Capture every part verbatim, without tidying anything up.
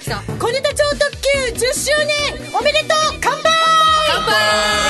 した小ネタ超特急じゅっしゅうねんおめでとう乾杯乾杯、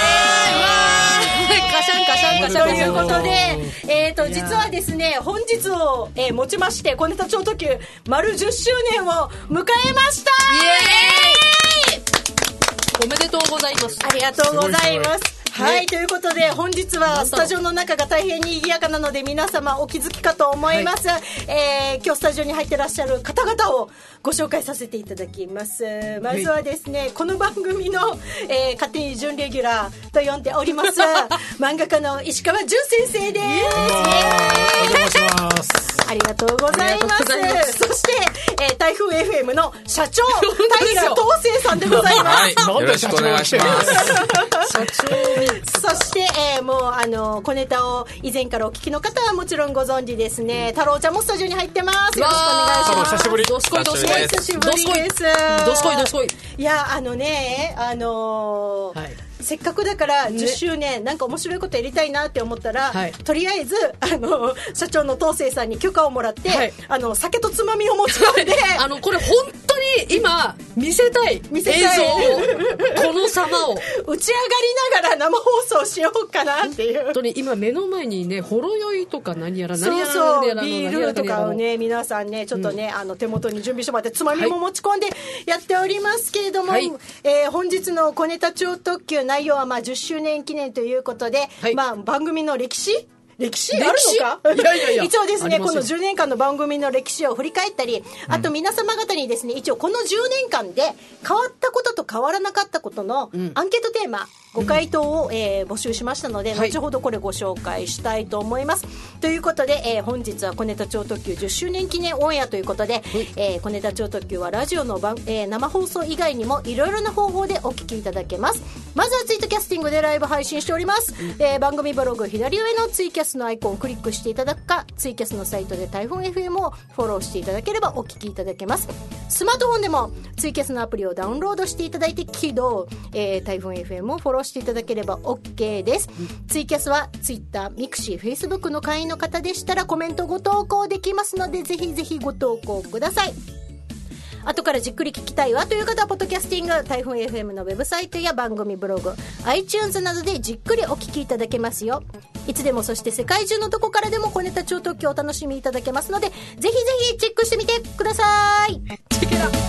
えー、カシャンカシャンカシャンということで、えー、と実はですね本日を、えー、もちまして小ネタ超特急丸じゅっしゅうねんを迎えました。 イエーイおめでとうございます。 ありがとうございます。はい、 ね、 ということで本日はスタジオの中が大変に賑やかなので皆様お気づきかと思います、はい、えー、今日スタジオに入ってらっしゃる方々をご紹介させていただきます。まずはですね、はい、この番組の、えー、勝手に準レギュラーと呼んでおります漫画家の石川純先生です。 お邪魔します。 ありがとうございます。そして、えー、台風 エフエム の社長平東生さんでございます、 はい、よろしくお願いします社長そして、えー、もうあの小ネタを以前からお聞きの方はもちろんご存知ですね。太郎ちゃんもスタジオに入ってます。よろしくお願いします。 久しぶり。 どすこいどすこい久しぶりです。 どすこいどすこい。 いやあのねあのーはい、せっかくだからじゅっしゅうねん、ね、なんか面白いことやりたいなって思ったら、はい、とりあえずあの社長の東生さんに許可をもらって、はい、あの酒とつまみを持ち込んであのこれ本当に今見せたい見せたい映像をこの様を打ち上がりながら生放送しようかなっていう本当に今目の前にねほろ酔いとか何やら何やらそうそう何やらビールとかをね皆さんねちょっとね、うん、あの手元に準備してもらってつまみも持ち込んでやっておりますけれども、はい、えー、本日の小ネタ超特急内容はまあじゅっしゅうねん記念ということで、はい、まあ番組の歴史歴史あるのかいやいやいや一応ですねこのじゅうねんかんの番組の歴史を振り返ったり、あと皆様方にですね一応このじゅうねんかんで変わったことと変わらなかったことのアンケートテーマ、うん、ご回答を、えー、募集しましたので、はい、後ほどこれご紹介したいと思います。ということで、えー、本日は小ネタ超特急じゅっしゅうねん記念オンエアということで、えー、小ネタ超特急はラジオの番、えー、生放送以外にもいろいろな方法でお聞きいただけます。まずはツイートキャスティングでライブ配信しております、うんえー、番組ブログ左上のツイキャスのアイコンをクリックしていただくか、ツイキャスのサイトで台風 エフエム をフォローしていただければお聞きいただけます。スマートフォンでもツイキャスのアプリをダウンロードしていただいて起動、えー、台風 エフエム をフォローしていただければ OK です、うん、ツイキャスはツイッター、ミクシー、フェイスブックの会員の方でしたらコメントご投稿できますのでぜひぜひご投稿ください。後からじっくり聞きたいわという方はポッドキャスティング台風 エフエム のウェブサイトや番組ブログ iTunes などでじっくりお聞きいただけますよ。いつでもそして世界中のどこからでも小ネタ超特急をお楽しみいただけますのでぜひぜひチェックしてみてください。 チェケラ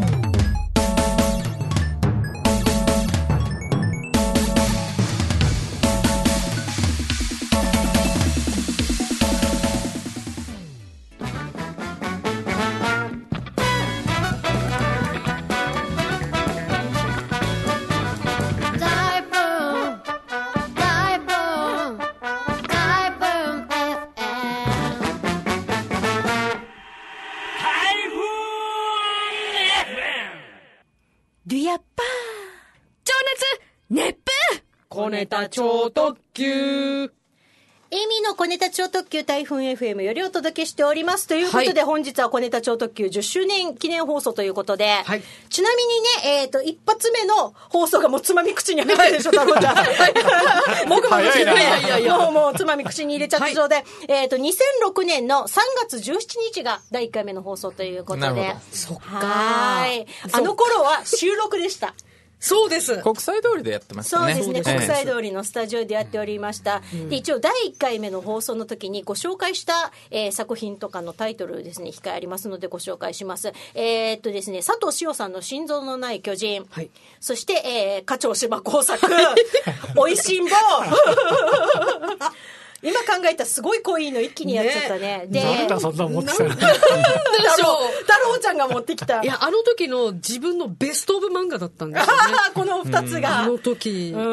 小ネタ超特急エイミーの小ネタ超特急台風 エフエム よりお届けしておりますということで、はい、本日は小ネタ超特急じゅっしゅうねん記念放送ということで、はい、ちなみにね、えーと、一発目の放送がもうつまみ口に入ってるでしょ、太郎ちゃん。もぐもぐしてね、もうもうつまみ口に入れちゃった状態で、はい、えーと、にせんろくねんのさんがつじゅうしちにちがだいいっかいめの放送ということで。 そっか。 はい。あの頃は収録でした。 そうです。 国際通りでやってましたね。 そうですね。国際通りのスタジオでやっておりました。うん、で一応だいいっかいめの放送の時にご紹介した、えー、作品とかのタイトルですね、控えありますのでご紹介します。えー、っとですね、佐藤潮さんの心臓のない巨人。はい、そして、えー、課長芝工作。おいしんぼ。今考えたらすごい濃いの一気にやっちゃったね。 で、誰だそんな持ってきたの。 太郎ちゃんが持ってきた。 いや、あの時の自分のベストオブ漫画だったんですよね。 この二つが。 あの時。 うん、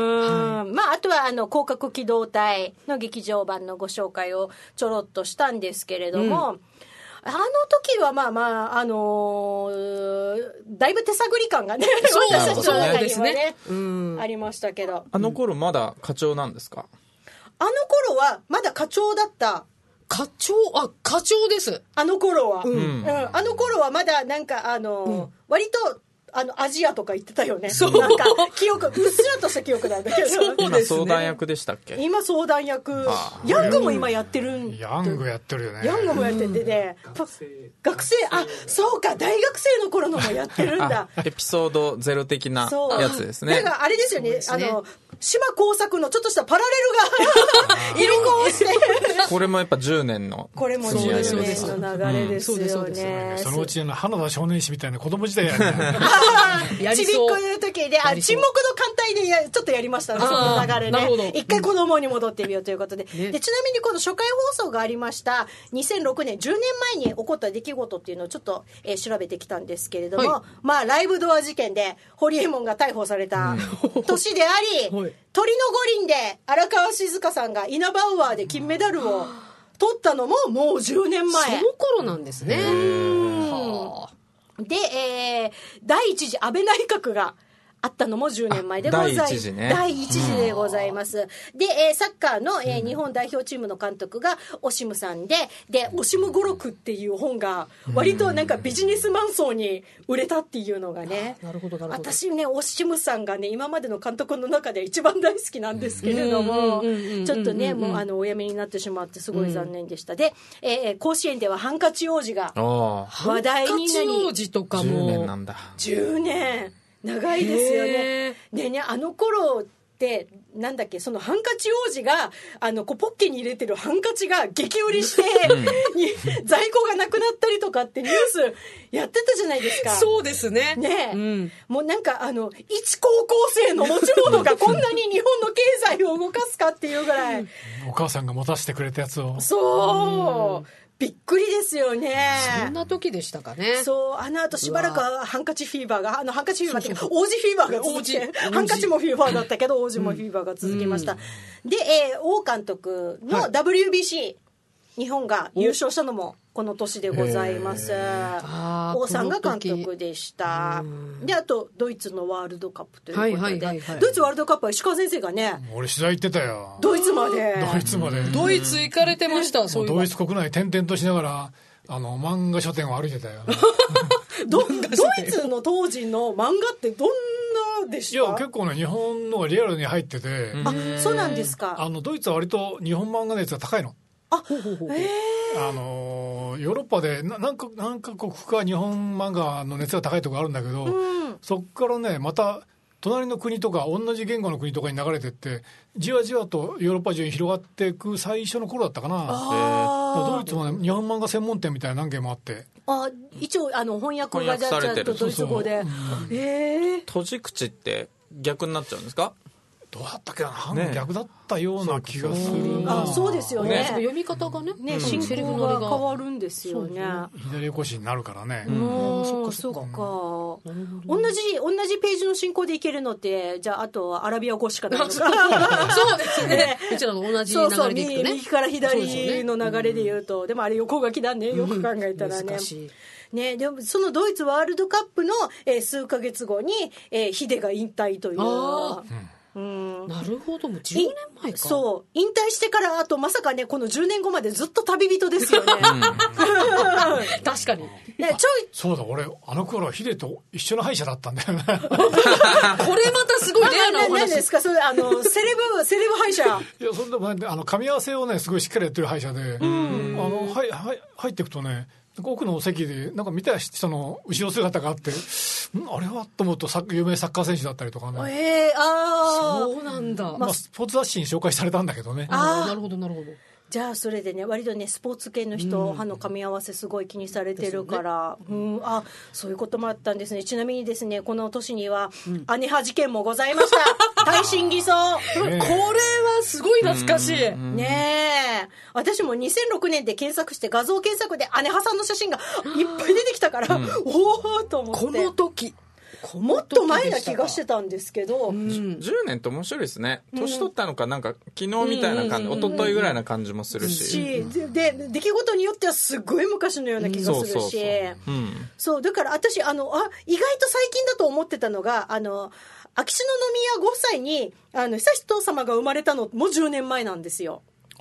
はい、まああとはあの広角機動隊の劇場版のご紹介をちょろっとしたんですけれども。うん、あの時はまあまあ、あのー、だいぶ手探り感がね、私たちの中にもね、うん、ありましたけど。 あの頃まだ課長なんですか？ あの頃はまだ課長だった。 課長、あ、課長です。 あの頃は。 うん。 うん、あの頃はまだなんかあのーうん、割とあのアジアとか行ってたよね。なんか記憶うっすらとした記憶なんだけど。そう今相談役でしたっけ？ 今相談役。ヤングも今やってるん。 ヤングやってるよね。 ヤングもやっててね。学生あそうか大学生の頃のもやってるんだ。 エピソードゼロ的なやつですね。 なんかあれですよね。あの島耕作のちょっとしたパラレルが入れ込んしてこれもやっぱじゅうねんのこれもじゅうねんの流れですよね。 そのうちの花田少年誌みたいな子供時代やるねちびっこの時であ沈黙の艦隊でやちょっとやりましたね。その流れね一回子供に戻ってみようということで、ね、でちなみにこの初回放送がありましたにせんろくねんじゅうねんまえに起こった出来事っていうのをちょっと、えー、調べてきたんですけれども、はい、まあライブドア事件でホリエモンが逮捕された年であり、はい鳥の五輪で荒川静香さんがイナバウアーで金メダルを取ったのももうじゅうねんまえ。 その頃なんですね。 で、えー、第一次安倍内閣があったのもじゅうねんまえでございます。 第一次ね。 第一次でございます。で、えー、サッカーの、えー、日本代表チームの監督がオシムさんで、で、オシム語録っていう本が割となんかビジネスマン層に売れたっていうのがね。 なるほど、なるほど。 私ね、オシムさんがね、今までの監督の中で一番大好きなんですけれども、ちょっとね、もうあの、お辞めになってしまってすごい残念でした。で、えー、甲子園ではハンカチ王子が話題になり。 ハンカチ王子とかも。 じゅうねんなんだ。 じゅうねん。長いですよね。でね、あの頃ってなんだっけ、そのハンカチ王子があのこうポッケに入れてるハンカチが激売りして、うん、在庫がなくなったりとかってニュースやってたじゃないですか。 そうですね。 ね、うん、もうなんかあの一高校生の持ち物がこんなに日本の経済を動かすかっていうぐらい。 お母さんが持たせてくれたやつを。 そう。うんびっくりですよね。 そんな時でしたかね。 そう、あの後しばらくハンカチフィーバーが、あのハンカチフィーバーって王子フィーバーが続き、ハンカチもフィーバーだったけど王子もフィーバーが続きました。うん、で、えー、王監督の ダブリュービーシー、はい、日本が優勝したのもこの年でございます。王さんが監督でした。で、あとドイツのワールドカップということで、はいはいはいはい、ドイツワールドカップは石川先生がね、 俺取材行ってたよ。 ドイツまで。 ドイツまで。 ドイツ行かれてました。そういうドイツ国内転々としながらあの漫画書店を歩いてたよ。 どドイツの当時の漫画ってどんなでした？ いや結構ね日本のがリアルに入ってて、 あ、そうなんですか。 あのドイツは割と日本漫画のやつが高いの。 あ、ほうほうほう、えー、あのヨーロッパで何か何カ国か日本漫画の熱が高いところあるんだけど、うん、そこからねまた隣の国とか同じ言語の国とかに流れてってじわじわとヨーロッパ中に広がっていく最初の頃だったかな。ドイツもね日本漫画専門店みたいな何軒もあって、 あ一応あの翻訳がじゃちゃっとドイツ語で、 えー、閉じ口って逆になっちゃうんですか？ どうだったっけな、ね、逆だったような気がするな。 あ、そうですよね。 ね、読み方がね、 ね、進行が変わるんですよね。 左起こしになるからね。 うん、そっかそっか。同じ同じページの進行でいけるのって、じゃああとはアラビア語しかないのか。 そうですね。うちらの同じ流れでいくとね。 そうそう、右から左の流れで言うと、でもあれ横書きだね。よく考えたらね。ね、でもそのドイツワールドカップの、えー、数ヶ月後に、えー、ヒデが引退という。あ、 うん、なるほど、もうじゅうねんまえか。 そう、引退してからあとまさかねこのじゅうねんごまでずっと旅人ですよね。 確かに、 ね、ちょいそうだ、俺あの頃ヒデと一緒の歯医者だったんだよね。これまたすごいレアなお話。 何ですかそれ、あのセレブセレブ歯医者。 いやそんでもあの噛み合わせをねすごいしっかりやってる歯医者で、あのはいはい入っていくとね奥の席でなんか見た人の後ろ姿があって、んあれはと思うと有名サッカー選手だったりとかね。 えー、あそうなんだ。 まあ、スポーツ雑誌に紹介されたんだけどね。 あ、なるほどなるほど。 じゃあそれでね割とねスポーツ系の人、うん、歯の噛み合わせすごい気にされてるから、ね、うん、あそういうこともあったんですね。ちなみにですねこの年には、うん、姉歯事件もございました。耐震偽装、ね、 これはすごい懐かしい、うん、 ねえ私もにせんろくねんで検索して画像検索で姉歯さんの写真がいっぱい出てきたから、うん、おおと思って。 この時もっと前な気がしてたんですけど、うん、 じゅうねんって面白いですね。年取ったのかなんか昨日みたいな感じ、一昨日ぐらいな感じもするし、 うん、で出来事によってはすごい昔のような気がするし、そうそうそう、うん、そうだから私あのあ意外と最近だと思ってたのがあの秋篠宮ご夫妻にあの悠仁さまが生まれたのもじゅうねんまえなんですよ。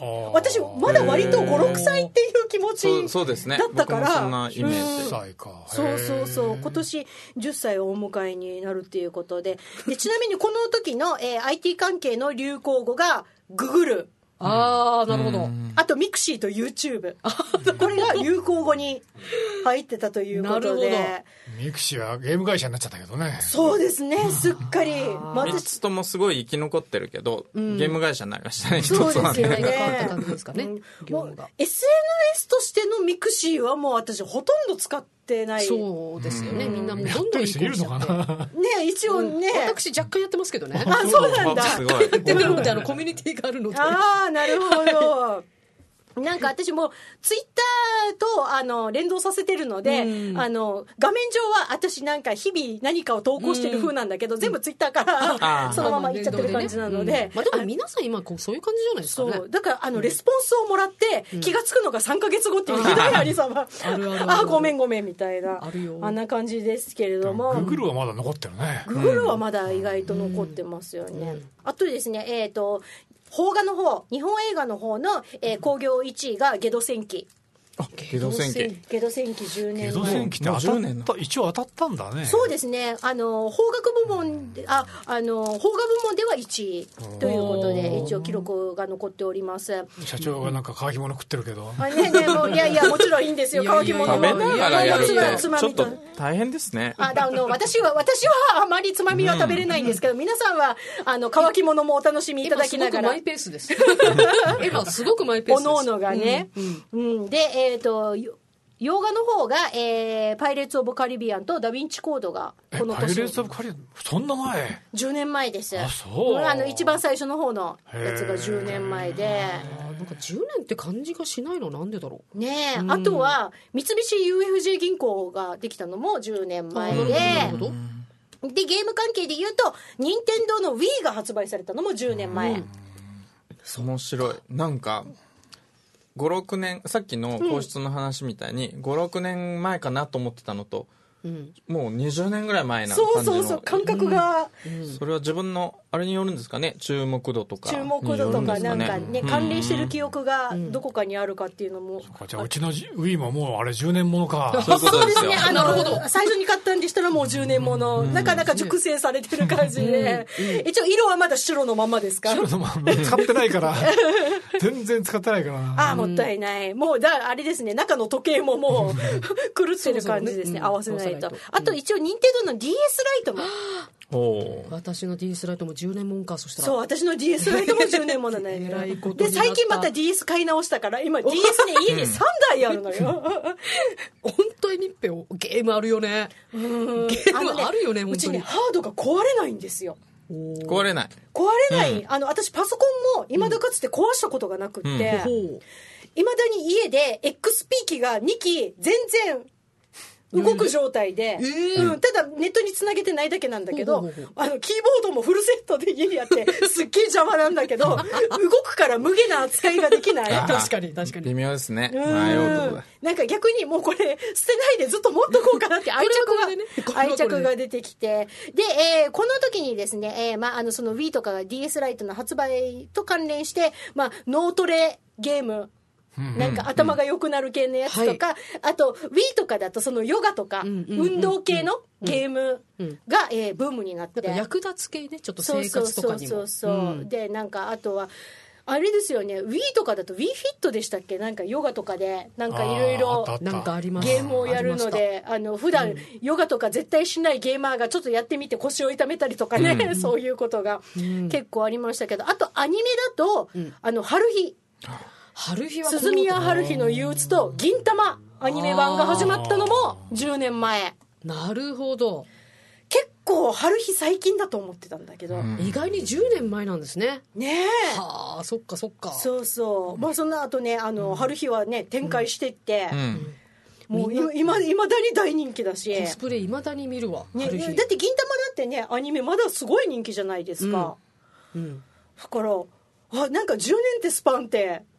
私まだ割とごろくさいっていう気持ちそうそうですねだったから、 僕もそんなイメージ、 じゅっさいか。 そうそうそう、今年じゅっさいをお迎えになるっていうことで、でちなみにこの時の、えー、アイティー 関係の流行語がググル、 ああ、なるほど。 あとミクシーと YouTube これが流行語に入ってたということで、 ミクシーはゲーム会社になっちゃったけどね。 そうですね、すっかりみっつともすごい生き残ってるけど、うん、ゲーム会社になりましたね、一つそうはですよね。 変わってたんですかね、 うん、もう エスエヌエス としてのミクシーはもう私ほとんど使ってない。 そうですよね、みんなもうどんどん移行しちゃってね、一応ね、うん、 私若干やってますけどね。 あ、そうなんだ。 すごいやってみるので、あのコミュニティがあるので。 ああ、なるほど。なんか私もツイッターとあの連動させてるので、うん、あの画面上は私なんか日々何かを投稿してる風なんだけど、うん、全部ツイッターからそのままいっちゃってる感じなので、ね、うん、 まあ、でも皆さん今こうそういう感じじゃないですかね。 そうだからあのレスポンスをもらって気がつくのがさんかげつごっていうひどいありさま、あるあるああごめんごめんみたいな あ, るよあんな感じですけれども、 グーグルはまだ残ってるね。 グーグルはまだ意外と残ってますよね、うん、あとですね、えっと邦画の方、日本映画の方の、えー、興行いちいがゲド戦記。 あ、ゲド戦記。 ゲド戦記じゅうねんまえ。 ゲド戦記って当たった、一応当たったんだね。 そうですね。あの邦楽部門で、あ、あの邦画部門ではいちいということで一応記録が残っております。 社長がなんか乾き物食ってるけど。 あ、ねね、もういやいやもちろんいいんですよ。乾き物も食べながらやるってつまみとちょっと大変ですね。 あ、あの私は私はあまりつまみは食べれないんですけど、うん、皆さんはあの乾き物もお楽しみいただきながら。 今すごくマイペースです。今すごくマイペースです。 おのおのがね。うんうん、でえっ、ー、と。洋画の方が、えー、パイレーツ・オブ・カリビアンとダ・ヴィンチ・コードがこの年。 パイレーツ・オブ・カリビアンそんな前じゅうねんまえです。 あ、そう。 あの一番最初の方のやつがじゅうねんまえで、 なんかじゅうねんって感じがしないのなんでだろうねえ、うん、あとは三菱 ユーエフジェー 銀行ができたのもじゅうねんまえで、でゲーム関係で言うと任天堂の Wii が発売されたのもじゅうねんまえ。 面白い。なんかごろくねん、さっきの皇室の話みたいに、うん、ごろくねんまえかなと思ってたのと、うん、もうにじゅうねんぐらい前な感じの。 そうそうそう、感覚が、 うん、それは自分のあれによるんですかね、注目度とか注目度とかなんかね、関連してる記憶がどこかにあるかっていうのも、うん、 じゃあうちの Wii ももうあれじゅうねんものか。 そういうことですよ。 そうですね、あの最初に買ったんでしたらもうじゅうねんもの、うん、なかなか熟成されてる感じで、うんうん、一応色はまだ白のままですか。 白のまま使ってないから全然使ってないからな。 ああ、もったいない。もうだあれですね、中の時計ももう狂ってる感じですね。そうそうね、合わせないと。あと一応任天堂の ディーエス ライトもお私の ディーエス ライトもじゅうねんもんか。そしたらそう、私の ディーエス ライトもじゅうねんもんだね。 えらいことになった。 で最近また ディーエス 買い直したから今 ディーエス ね家にさんだいあるのよ本当に密閉ゲームあるよね。うんゲームあるよね。 うちねハードが壊れないんですよ。 壊れない壊れない、うん、あの私パソコンも未だかつて壊したことがなくっていま、うん、だに家で エックスピー 機がにき全然動く状態で、えーうん、ただネットにつなげてないだけなんだけど、ほうほうほう、あのキーボードもフルセットで家にあってすっげえ邪魔なんだけど動くから無限な扱いができない確かに確かに微妙ですね。迷うとこだ。 なんか逆にもうこれ捨てないでずっと持っとこうかなって愛着が、ね、愛着が出てきて、で、えー、この時にですね、えーまあ、あのその Wii とかが ディーエス ライトの発売と関連して、まあ、脳トレゲームなんか頭が良くなる系のやつとか、うん、あと Wii とかだとそのヨガとか運動系のゲームが、えー、ブームになって、 役立つ系ね、ちょっと生活とかにも。 そうそうそうそう、うん、でなんかあとはあれですよね、 Wii とかだと Wii フィットでしたっけ、なんかヨガとかでなんかいろいろゲームをやるので、あの普段ヨガとか絶対しないゲーマーがちょっとやってみて腰を痛めたりとかね、うん、そういうことが結構ありましたけど、あとアニメだと、うん、あの春日春日は鈴宮春日の憂鬱と銀魂アニメ版が始まったのもじゅうねんまえ。 なるほど。 結構春日最近だと思ってたんだけど、うん、 意外にじゅうねんまえなんですね。 ねえ。 はあ、そっかそっか。 そうそう。まあその後ね、あの、うん、春日はね展開してって、うんうん、もういまだに大人気だし、 コスプレいまだに見るわ、 ね、だって銀魂だってねアニメまだすごい人気じゃないですか、うんうん、だからあなんかじゅうねんってスパンって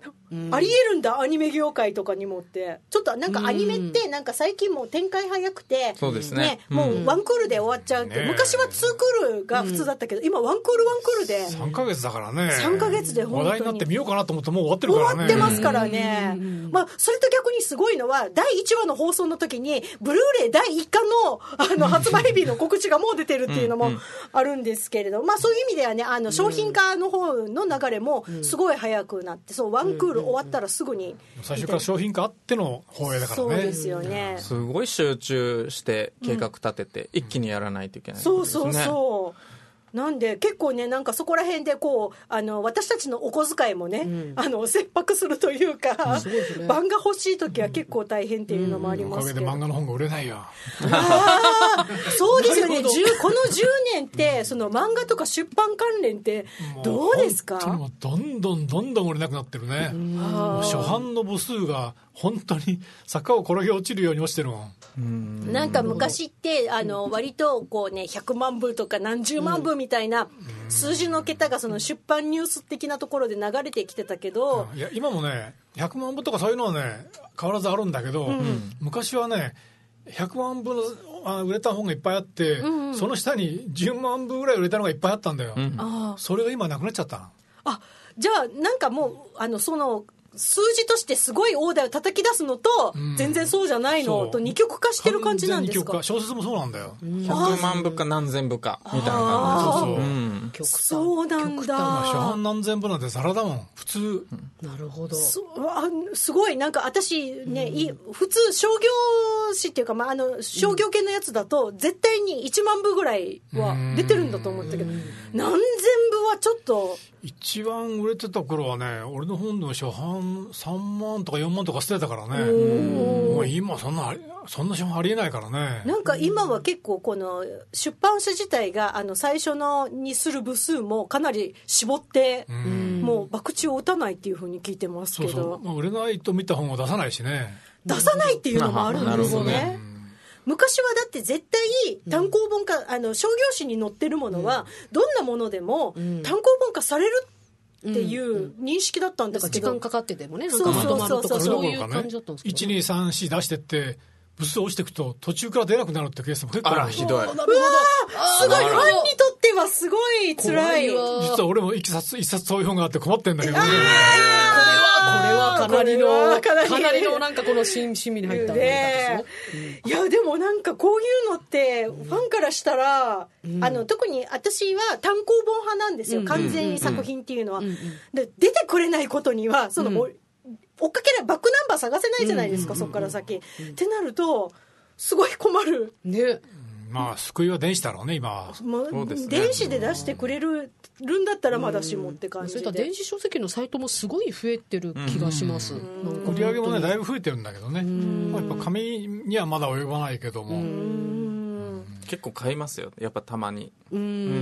ありえるんだアニメ業界とかにもってちょっとなんかアニメってなんか最近もう展開早くて、 そうですね、 もうワンクールで終わっちゃうって、 ね、 昔はツークールが普通だったけど、今ワンクールワンクールでさんかげつだからね。 さんかげつで本当に話題になってみようかなと思ってもう終わってるからね。 終わってますからね、まあ、それと逆にすごいのはだいいちわの放送の時にブルーレイだいいっかん の, あの発売日の告知がもう出てるっていうのもあるんですけれど、まあ、そういう意味ではねあの商品化の方の流れもすごい早くなってそうワンクール終わったらすぐに最初から商品化あっての放映だからね。 そうですよね、 すごい集中して計画立てて一気にやらないといけないですね、 そうそうそうなんで結構ねなんかそこら辺でこうあの私たちのお小遣いもね、うん、あの切迫するというか、うん、漫画欲しい時は結構大変っていうのもありますけど、 うん、おかげで漫画の本が売れないよ。 あそうですよねこのじゅうねんってその漫画とか出版関連ってどうですか？ もうどんどんどんどん売れなくなってるね。初版の部数が本当に坂を転げ落ちるように落ちてるもん。 うんなんか昔ってあの割とこうねひゃくまんぶとか何十万部みたいな数字の桁がその出版ニュース的なところで流れてきてたけど、 いや今もねひゃくまんぶとかそういうのはね変わらずあるんだけど、うん、昔はねひゃくまんぶの売れた本がいっぱいあって、うんうん、その下にじゅうまんぶぐらい売れたのがいっぱいあったんだよ、うん、それが今なくなっちゃった。 あじゃあなんかもうあのその数字としてすごい大台を叩き出すのと、うん、全然そうじゃないのと二極化してる感じなんですか？ 小説もそうなんだよ。 ひゃくまんぶか何千部かみたいな感じ。そうそう、うん、 極端そうなんだ。 初版何千部なんてザラだもん普通、うん、 なるほど。 あすごいなんか私ね、うん、普通商業誌っていうか、まあ、あの商業系のやつだと絶対にいちまんぶぐらいは出てるんだと思ったけど、何千部はちょっと一番売れてた頃はね俺の本でも初版さんまんとかよんまんとか捨てたからね。もう今そんなそんな初版ありえないからね。 なんか今は結構この出版社自体があの最初のにする部数もかなり絞ってもう博打を打たないっていう風に聞いてますけど、 そうそう、まあ、売れないと見た本を出さないしね。 出さないっていうのもあるんですよね。昔はだって絶対単行本化、うん、あの商業誌に載ってるものはどんなものでも単行本化されるっていう認識だったんですけど、 時間かかっててもねなんかまとまるとかそういう感じだったんですけど、 いちにさんよん出してって部数落ちていくと途中から出なくなるってケースも結構ある。 あらひどい。うわすごいファンにとってはすごい辛い。実は俺も一冊一冊そういう本があって困ってんだけどね。 これはかなりのかなりのなんかこの親身に入ったね、うん、いやでもなんかこういうのってファンからしたら、うん、あの特に私は単行本派なんですよ、うん、完全に作品っていうのは、うんうん、で出てくれないことにはその、うん、追っかけないバックナンバー探せないじゃないですか、うん、そこから先、うん、ってなるとすごい困るね。 まあ救いは電子だろうね今は、 まあね、電子で出してくれるるんだったらまだしもって感じで、 それから電子書籍のサイトもすごい増えてる気がします。 なんか売り上げもねだいぶ増えてるんだけどね、まあ、やっぱ紙にはまだ及ばないけども、 うん結構買いますよやっぱたまに。 うん、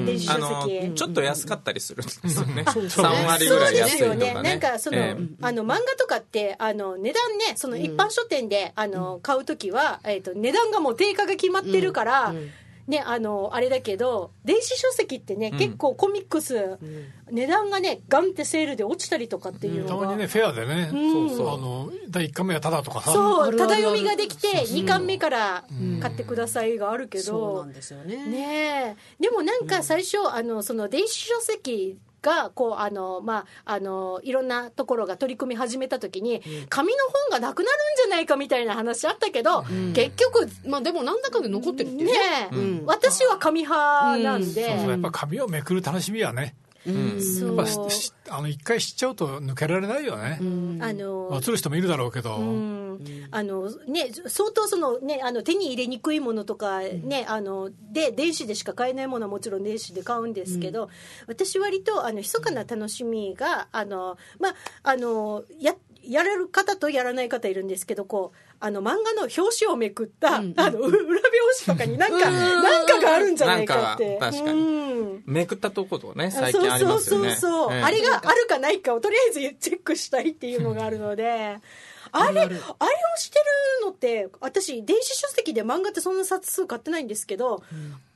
電子書籍あのちょっと安かったりするんですよねさんわりぐらい安いとかね。そうですよね。 なんかその、えー、あの漫画とかってあの値段ねその一般書店で、うん、あの買うときは、えーと、値段がもう定価が決まってるから、うんうんね、あのあれだけど電子書籍ってね、うん、結構コミックス、うん、値段がねガンってセールで落ちたりとかっていうのが、 うん、たまにねフェアでね、うん、そうそうあのだいいっかんめはタダとかさそうタダ読みができてにかんめから買ってくださいがあるけど、 そうなんですよね。 ねでもなんか最初、うん、あのその電子書籍がこうあの、まあ、あのいろんなところが取り組み始めた時に、うん、紙の本がなくなるんじゃないかみたいな話あったけど、うん、結局、 まあ、でもなんだかで残ってるっていうね、 ね、うん、私は紙派なんで、 うん、そうそうやっぱ紙をめくる楽しみはね、うん、やっぱあの一回知っちゃうと抜けられないよね、うん、あの映る人もいるだろうけど、うん、 あのね、相当その、ね、あの手に入れにくいものとか、ね、あので電子でしか買えないものはもちろん電子で買うんですけど、うん、私割とあの密かな楽しみがあの、まあ、あの や, やれる方とやらない方いるんですけどこうあの漫画の表紙をめくった、うん、あの裏表紙とかになんかなんかがあるんじゃないかって確かに、うん、めくったとことかね最近ありますよね。 そうそうそうそう、えー、あれがあるかないかをとりあえずチェックしたいっていうのがあるのであれあれをしてるのって私電子書籍で漫画ってそんな冊数買ってないんですけど、うん、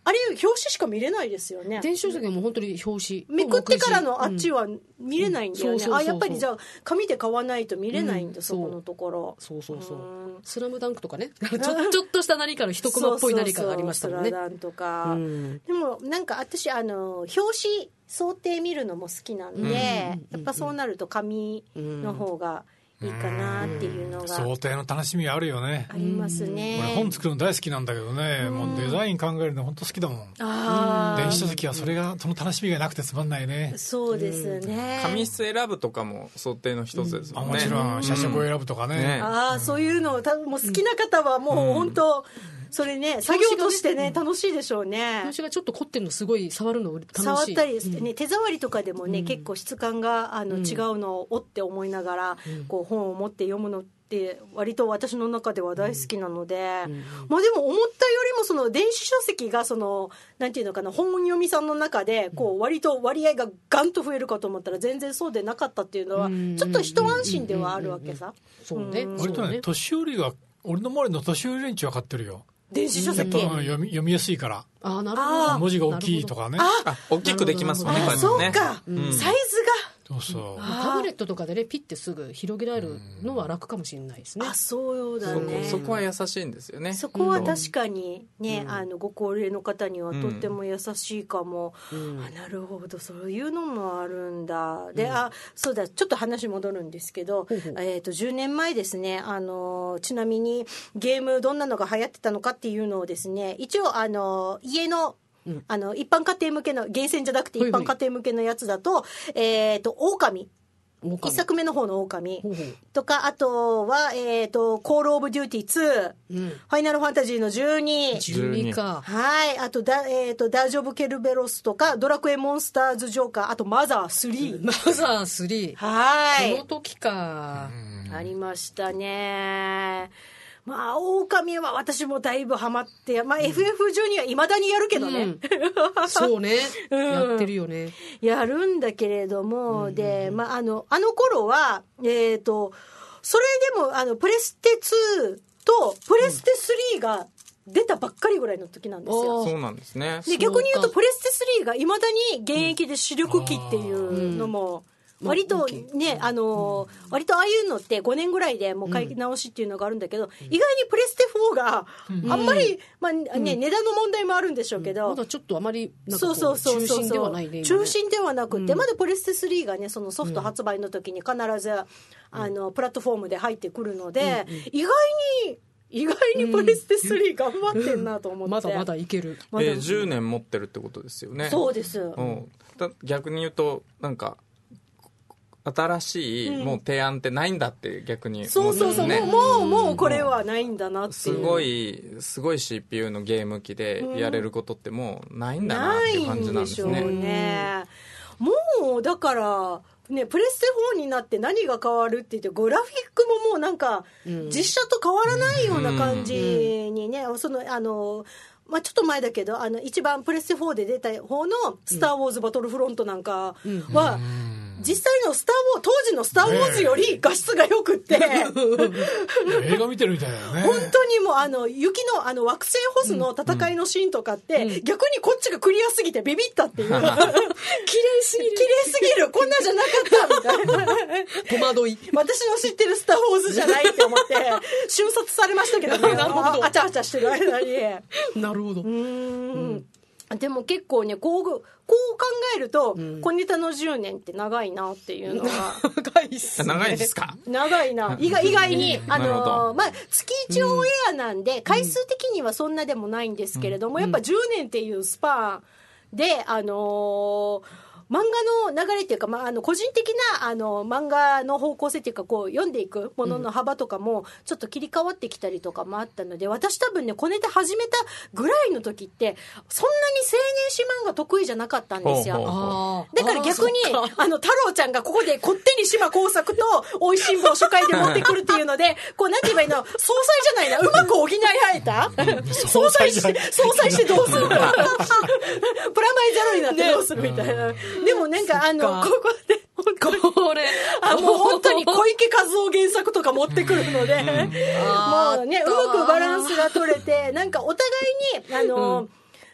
あれ表紙しか見れないですよね。 電子書籍はもう本当に表紙めくってからのあっちは見れないんだよね、 うんうん、そうそうそうそう、 あやっぱりじゃあ紙で買わないと見れないんだ、うん、そこのところ。 そうそうそう、スラムダンクとかねちょ, ちょっとした何かの一コマっぽい何かがありましたもんね。 そうそうそうスラダンとか、うん、でもなんか私あの表紙想定見るのも好きなんで、うん、やっぱそうなると紙の方がいいかなっていうのが、 想定の楽しみあるよね。 ありますね。 俺本作るの大好きなんだけどね、もうデザイン考えるの本当好きだもん。あ電子書籍はそれがその楽しみがなくてつまんないね。 そうですね。 紙質選ぶとかも想定の一つですもんね。 あもちろん写真を選ぶとかね。うんねああそういうの多分もう好きな方はもう本当、うんそれね作業としてね楽しいでしょうね。 表紙がちょっと凝ってるのすごい触るの楽しい。 触ったりしてね、うん、手触りとかでもね、 うん、 結構質感があの、うん、違うのをおって思いながら、うん、こう本を持って読むのって割と私の中では大好きなので、うんうん、まあでも思ったよりもその電子書籍がそのなんていうのかな本読みさんの中でこう割と割合がガンと増えるかと思ったら全然そうでなかったっていうのはちょっと一安心ではあるわけさ。 そうね。 割とね年寄りが俺の周りの年寄り連中は買ってるよ。 電子書籍読み、読みやすいから。 あなるほど。 文字が大きいとかね。 あ、大きくできますもんね。 あ、そうか、 うん、 サイズが。 そうそう。 タブレットとかでねピッてすぐ広げられるのは楽かもしれないですね。 あ、そうだね。 そこ、そこは優しいんですよね。 そこは確かにね、うん、あのご高齢の方にはとっても優しいかも。うん、あ、なるほど、そういうのもあるんだ。で、うん、あ、そうだ、ちょっと話戻るんですけど、うん、えっとじゅうねんまえですね。あのちなみにゲームどんなのが流行ってたのかっていうのをですね、一応あの家のうん、あの一般家庭向けのゲーセンじゃなくて一般家庭向けのやつだと、はいはい、えっ、ー、と狼一作目の方の狼とか、あとは、えっ、ー、とコールオブデューティーツー、うん、ファイナルファンタジーのじゅうに、 じゅうにか、 はい、あとだ、えっ、ー、とダージョブケルベロスとかドラクエモンスターズジョーカー、あとマザースリー、 マザースリー、 はい、 この時か、 ありましたね。まあ、狼は私もだいぶハマって、まあ、エフエフじゅうにはいまだにやるけどね。うん、 そうね、 うん。 やってるよね。 やるんだけれども、うん、で、まあ、あの、あの頃は、えっと、それでも、あの、プレステツーとプレステスリーが出たばっかりぐらいの時なんですよ。 そうなんですね。 で、逆に言うと、プレステスリーがいまだに現役で主力機っていうのも、うん割とね、あのー、割とああいうのってごねんぐらいでもう買い直しっていうのがあるんだけど、うん、意外にプレステフォーがあんまり、うんまあねうん、値段の問題もあるんでしょうけど、 まだちょっとあまりなんかこう中心ではないね。 中心ではなくて、うん、まだプレステスリーがねそのソフト発売の時に必ず、うん、あのプラットフォームで入ってくるので、うんうん、意外に意外にプレステスリー頑張ってんなと思って、うん、 まだまだいける、 まえー、じゅうねん持ってるってことですよね。 そうです、 うん、逆に言うとなんか新しいもう提案ってないんだって逆に、ね、 そうそうそう、もうもうもうこれはないんだなっていう、 すごいすごい シーピーユー のゲーム機でやれることってもうないんだなっていう感じなんですね。 ないんでしょうね。もうだからね、プレステフォーになって何が変わるって言ってグラフィックももうなんか実写と変わらないような感じにね、そのあのまあ、ちょっと前だけどあの一番プレステフォーで出た方のスターウォーズバトルフロントなんかは、実際のスターウォー当時のスター・ウォーズより画質が良くって、ね、 映画見てるみたいだよね。 本当にもうあの雪のあの惑星ホスの戦いのシーンとかって、うんうん、逆にこっちがクリアすぎてビビったっていう綺麗すぎる綺麗すぎるこんなんじゃなかったみたいな戸惑い私の知ってるスター・ウォーズじゃないって思って瞬殺されましたけどね。なるほど。あちゃあちゃしてる間になるほど。 うーん、うんでも結構ねこう、こう考えると、うん、小ネタのじゅうねんって長いなっていうのが長いっすね。 長いですか。 長いな意外、意外にあのー、まあ月いちオンエアなんで、うん、回数的にはそんなでもないんですけれども、うん、やっぱじゅうねんっていうスパンであのー漫画の流れっていうか、まあ、あの個人的なあの漫画の方向性っていうかこう読んでいくものの幅とかもちょっと切り替わってきたりとかもあったので、私多分ね小ネタ始めたぐらいの時ってそんなに青年誌漫画得意じゃなかったんですよ。あだから逆に あ, あの太郎ちゃんがここでこってり島工作とおいしんぼを初回で持ってくるっていうのでこうなんて言えばいいの総裁じゃないなうまく補い合えた総裁して総裁してどうするプラマイゼロになってどうするみたいな、ね、でもなんかあのここでこれあもう本当に小池和夫原作とか持ってくるので、うん、もうねうまくバランスが取れてなんかお互いにあの、うん、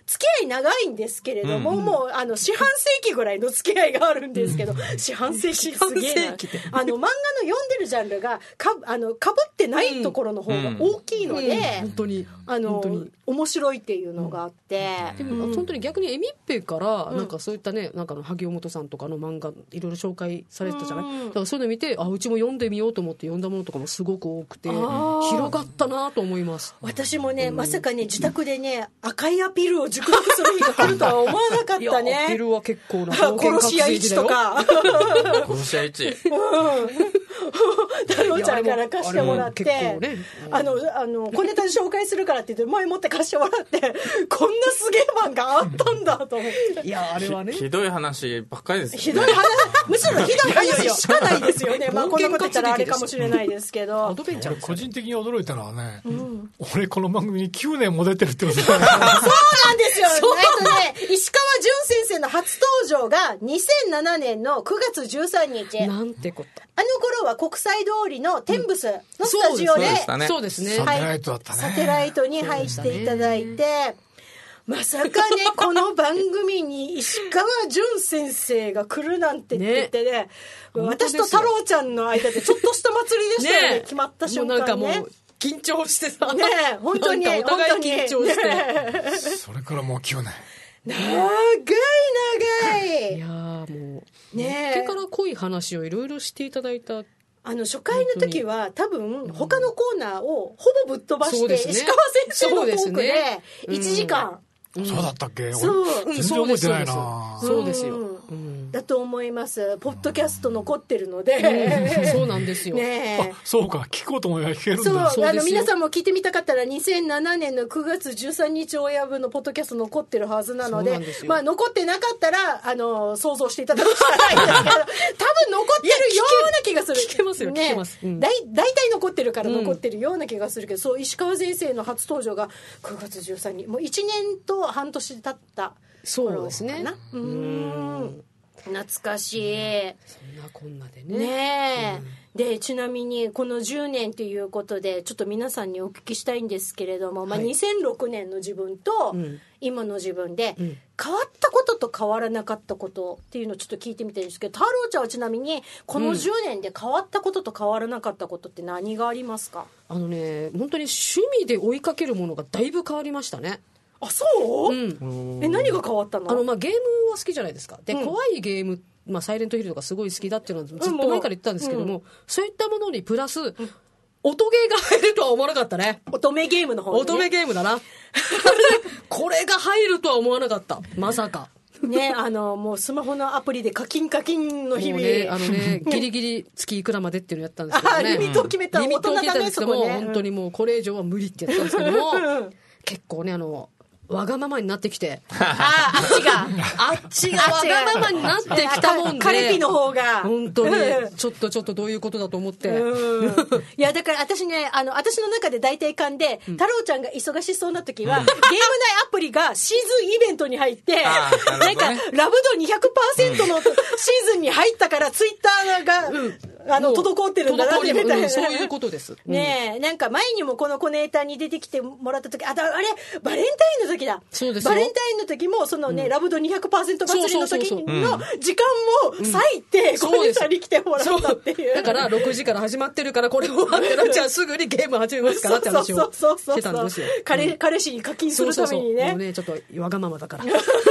付き合い長いんですけれども、うん、もうあの四半世紀ぐらいの付き合いがあるんですけど、四半世紀すげえな。あの漫画の読んでるジャンルがかあの被ってないところの方が大きいので、うんうん、 本当にあの本当に面白いっていうのがあって、 うん、でも本当に逆にエミッペからなんかそういったね、なんかの萩尾本さんとかの漫画いろいろ紹介されてたじゃない、うん、だからそういうの見て、あ、うちも読んでみようと思って読んだものとかもすごく多くて広がったなと思います。 私もね、うん、まさかね自宅でね赤いアピールを熟読する日が来るとは思わなかったね。 いやアピールは結構な殺し屋一とか殺し屋一、うん、 太郎ちゃんから貸してもらって、 ね、うん、 あのあの小ネタで紹介するからって言って前もって貸してもらってこんなすげえ漫画あったんだと思っていやあれはねひどい話ばっかりですよね。 ひどい話むしろひどい話しかないですよね。まあこんなこと言ったらあれかもしれないですけど、 アドベンチャー個人的に驚いたのはね、うん、俺この番組にきゅうねんも出てるってことだそうなんですよ。えっとね、石川純先生の初登場がにせんななねんのくがつじゅうさんにち、 なんてこと。 あの頃は国際通りのテンブスのスタジオで、 うん、そうですね、 サテライトだったね。 サテライトに入っていただいて、まさかねこの番組に石川純先生が来るなんてって言ってね、ね、私と太郎ちゃんの間でちょっとした祭りでしたよね。ね、決まった瞬間ね。 もうなんかもう緊張してさ、 ね、本当にお互い緊張して、ね、 それからもうきゅうねん長い長い。 いやもうね手から濃い話をいろいろしていただいた。 あの初回の時は多分他のコーナーをほぼぶっ飛ばして、ね、石川先生のトークでいちじかん、 うん、そうだったっけ。 そう全然覚えてないな。 そうですよ、 うん、だと思います。ポッドキャスト残ってるので、 うん、そうなんですよ、 ね、 あそうか、聞こうと思えば聞けるんだ。 そう、あの皆さんも聞いてみたかったらにせんななねんのくがつじゅうさんにち親分のポッドキャスト残ってるはずなの で, でまあ残ってなかったらあの想像していただくしかないんですけど多分残ってるような気がする。 聞けますよ、 ね、 聞けます、うん、 だい大体残ってるから残ってるような気がするけど、うん、そう石川先生の初登場がくがつじゅうさんにち、もういちねんと半年経ったそうですね。 うーん、懐かしい。 そんなこんなでね。 ねえ、うん、でちなみにこのじゅうねんということでちょっと皆さんにお聞きしたいんですけれども、はい、まあ、にせんろくねんの自分と今の自分で変わったことと変わらなかったことっていうのをちょっと聞いてみたいんですけど、太郎ちゃんはちなみにこのじゅうねんで変わったことと変わらなかったことって何がありますか？ あのね、本当に趣味で追いかけるものがだいぶ変わりましたね。 あ、そう、うん、え何が変わったの？ あの、まあ、ゲームは好きじゃないですか。で、うん、怖いゲーム、まあ、サイレントヒルとかすごい好きだっていうのはずっと前から言ってたんですけども、うん、そういったものにプラス、うん、音ゲーが入るとは思わなかったね。 乙女ゲームの方に、ね、 乙女ゲームだなこれが入るとは思わなかった、まさかね、あのもうスマホのアプリで課金課金の日々、 ね、あのねギリギリ月いくらまでっていうのやったんですけどね。 リミットを決めた、 リミットを決めたんですけども、 ね、 本当にもうこれ以上は無理ってやったんですけども結構ね、あのわがままになってきてあ, あっちがあっちがわがままになってきたもんで、 カレピの方が本当にちょっとちょっとどういうことだと思って、 うん、いやだから私ね、あの私の中で大体勘で、うん、太郎ちゃんが忙しそうな時は、うん、ゲーム内アプリがシーズンイベントに入ってな、ね、んかラブ度 にひゃくパーセント のシーズンに入ったからツイッターが、うんあの滞ってるんだなってみたいな、うん、 そういうことです、 うん、ねえ、なんか前にもこのコネーターに出てきてもらった時、あ、だあれバレンタインの時だ。 そうですよ。 バレンタインの時もそのね、うん、ラブド にひゃくパーセント 祭りの時の時間も割いてコネーターに来てもらったっていう、 だからろくじから始まってるからこれ終わってらじゃあすぐにゲーム始めますからって話をしてたんですよ。 彼、うん、彼氏に課金するためにね、 そうそうそう、もうねちょっとわがままだから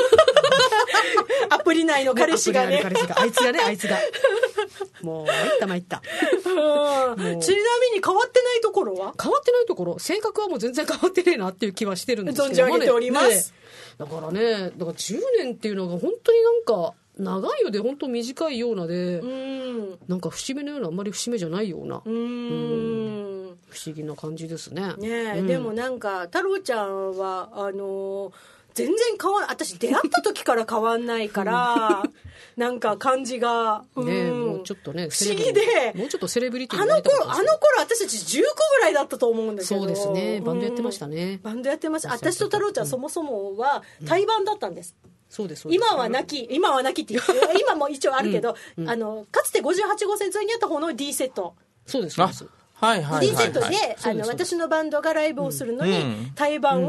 アプリ内の彼氏がね、 彼氏があいつがねあいつがもう参った参ったちなみに変わってないところは？ 変わってないところ、性格はもう全然変わってねえなっていう気はしてるんですけど、 存じ上げております、 ね、だからね、だからじゅうねんっていうのが本当になんか長いようで本当短いようなで、うん、なんか節目のようなあんまり節目じゃないような、うん、うん、不思議な感じですね。 ねえ、うん、でもなんか太郎ちゃんはあのー全然変わん、私出会った時から変わんないからなんか感じが、 うん、ね、もうちょっとね不思議で、 もうちょっとセレブリティになりたかったです。あの頃あの頃私たちじゅうこぐらいだったと思うんだけど。 そうですね、バンドやってましたね、 うん、バンドやってました。私と太郎ちゃん、うん、そもそもは対バンだったんです、うん、 そうですそうです。 今はなき今はなきって言って今も一応あるけど、うんうん、あのかつてごじゅうはちごうせん沿いにあった方の D セット。 そうですそうです。 はいはいはいはい、 D セットで、あの私のバンドがライブをするのに、うん、対バンを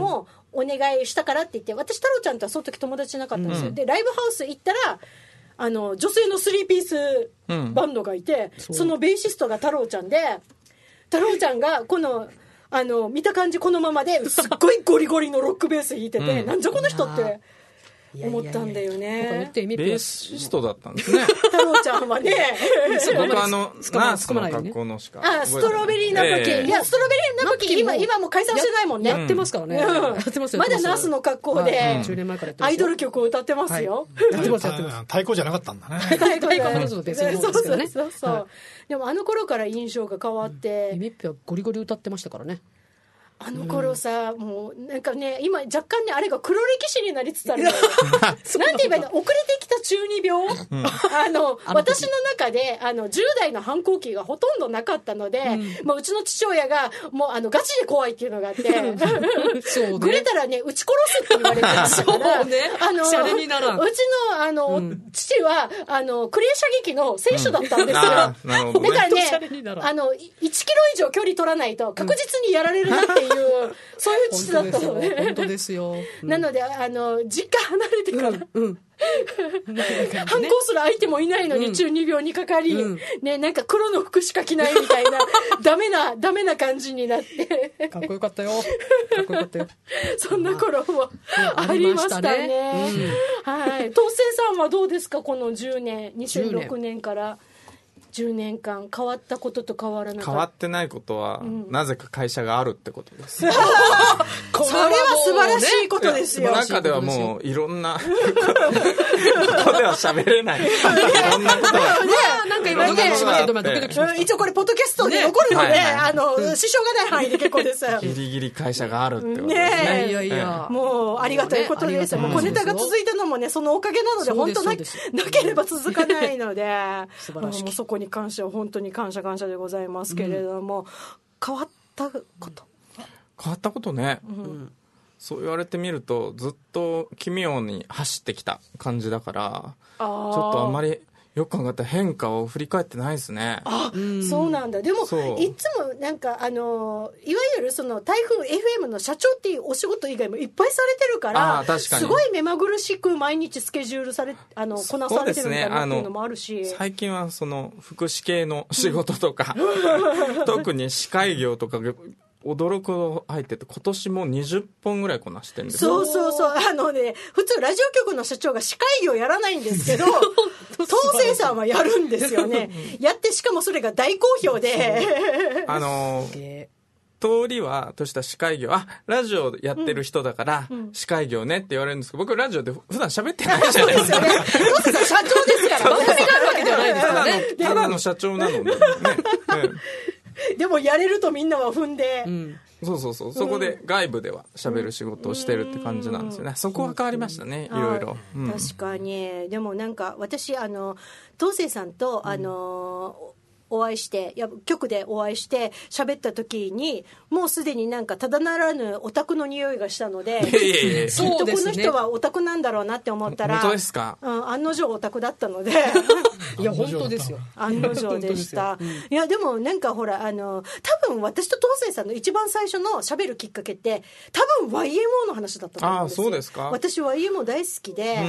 お願いしたからって言って、私太郎ちゃんとはその時友達なかったんですよ、うん、でライブハウス行ったらあの女性のスリーピースバンドがいて、うん、そのベーシストが太郎ちゃんで、太郎ちゃんがこのあの見た感じこのままですっごいゴリゴリのロックベース弾いてて、うん、なんじゃこの人って思ったんだよね。 ベーシストだったんですね。 太郎ちゃんはね。 僕あのナースの格好のしか。 あ、ストロベリーナプキン、えー、いやストロベリーナプキン今今もう解散してないもんね。 やってますからね。うん、やってますよ。 まだナースの格好で、はい、 じゅうねんまえからやってます。アイドル曲を歌ってますよ。 はい、やってますやってます。 太鼓じゃなかったんだね。 太鼓で。 彼女の別の方ですからね。 そうそうそう。はい、でもあの頃から印象が変わって。 エミッペはゴリゴリ歌ってましたからね。 あの頃さ、うん、もうなんかね今若干ねあれが黒歴史になりつつあるのよなんて言えばいいの、遅れてきた中二病、うん、あの私の中であのじゅう代の反抗期がほとんどなかったので、うんまあ、うちの父親がもうあのガチで怖いっていうのがあってそう、ね、ぐれたらね撃ち殺すって言われてたからそうね、あのシャレにならん、うちのあの、うん、父はあのクレー射撃の選手だったんですよ、うん、だからねあのいちキロ以上距離取らないと確実にやられるなっていう、うんそういう父だったのね。 本当ですよ。 うん、なのであの実家離れてから、うんうん、反抗する相手もいないのに中二病にかかり、うんね、なんか黒の服しか着ないみたいなダメなダメな感じになってかっこよかったよ。かっこよかったよ。 そんな頃もありましたね。うん、はい。東勢さんはどうですかこのじゅうねん、にせんろくねんからじゅうねんかん変わったことと変わらなかった。 変わってないことは、うん、なぜか会社があるってことですそれは素晴らしいことですよ。 中ではもういろんなここでは喋れないいろんなことがなんか今ドキドキしましたドキドキしました。 一応これポッドキャストで残るので、ねはいはい、あの支障がない範囲で結構ですギリギリ会社があるってことですね。 いやいやいや、 もうありがたいことです。もう小ネタが続いたのもねそのおかげなので本当ななければ続かないので素晴らしい。もうそこに関しては本当に感謝感謝でございますけれども、うん、変わったこと変わったことね、うん、そう言われてみるとずっと奇妙に走ってきた感じだからちょっとあんまりよく考えたら変化を振り返ってないですね。 あ、うん、そうなんだ。でもいつもなんかあのいわゆるその台風 エフエム の社長っていうお仕事以外もいっぱいされてるからすごい目まぐるしく毎日スケジュールされあのこなされてるんだなっていうのもあるし、 ね、最近はその福祉系の仕事とか、うん、特に司会業とか驚くほど入ってて今年もにじゅっぽんぐらいこなしてるんですよ。そうそうそう、あのね普通ラジオ局の社長が司会業やらないんですけど東勢さんはやるんですよねやってしかもそれが大好評であの通りはとした司会業、あラジオやってる人だから司会業ねって言われるんですけど、僕ラジオで普段喋ってないじゃないですか。 東勢さん社長ですから番組があるわけではないですからね。 ただの社長なのでね、ねでもやれるとみんなは踏んで、うん、 そうそうそう、そこで外部では喋る仕事をしてるって感じなんですよね。そこは変わりましたね、いろいろ、うん、 確かに。でもなんか私あの東勢さんとあの、うんお会いしていや局でお会いして喋った時にもうすでになんかただならぬオタクの匂いがしたのできっとこの人はオタクなんだろうなって思ったら、 本当ですか、 うん、案の定オタクだったのでいや本当ですよ、 案の定でした、うん、いやでもなんかほらあの多分私と東勢さんの一番最初の喋るきっかけって多分 ワイエムオー の話だったと思うんですよ。 あ、そうですか。 私 ワイエムオー 大好きで、うん、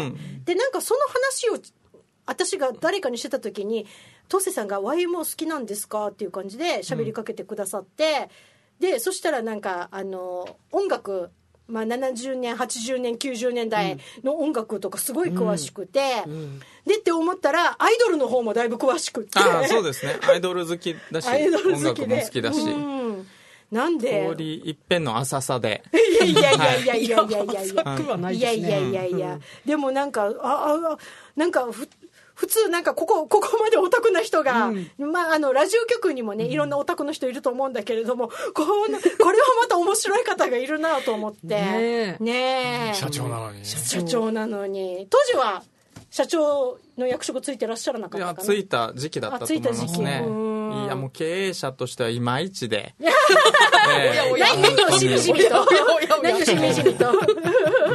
でなんかその話を私が誰かにしてた時に東勢さんが ワイエムオー 好きなんですかっていう感じで喋りかけてくださって、うん、でそしたらなんかあの音楽、まあ、ななじゅうねんはちじゅうねんきゅうじゅうねんだいの音楽とかすごい詳しくて、うんうん、でって思ったらアイドルの方もだいぶ詳しくて、 あそうですね、アイドル好きだし音楽も好きだし、うん、 なんで通り一遍の浅さでいやいやいやいやいやいやいやいやいやいやいやいや、でもなんかああなんかふ普通なんかここここまでオタクな人が、うん、まああのラジオ局にもねいろんなオタクの人いると思うんだけれども、こんなこれはまた面白い方がいるなと思ってねえ、ねえ社長なのに社長なのに当時は社長の役職ついてらっしゃらなかったかな。 いやついた時期だったと思いますね。いやもう経営者としてはいまいちで何をしみじみと何をしみじみと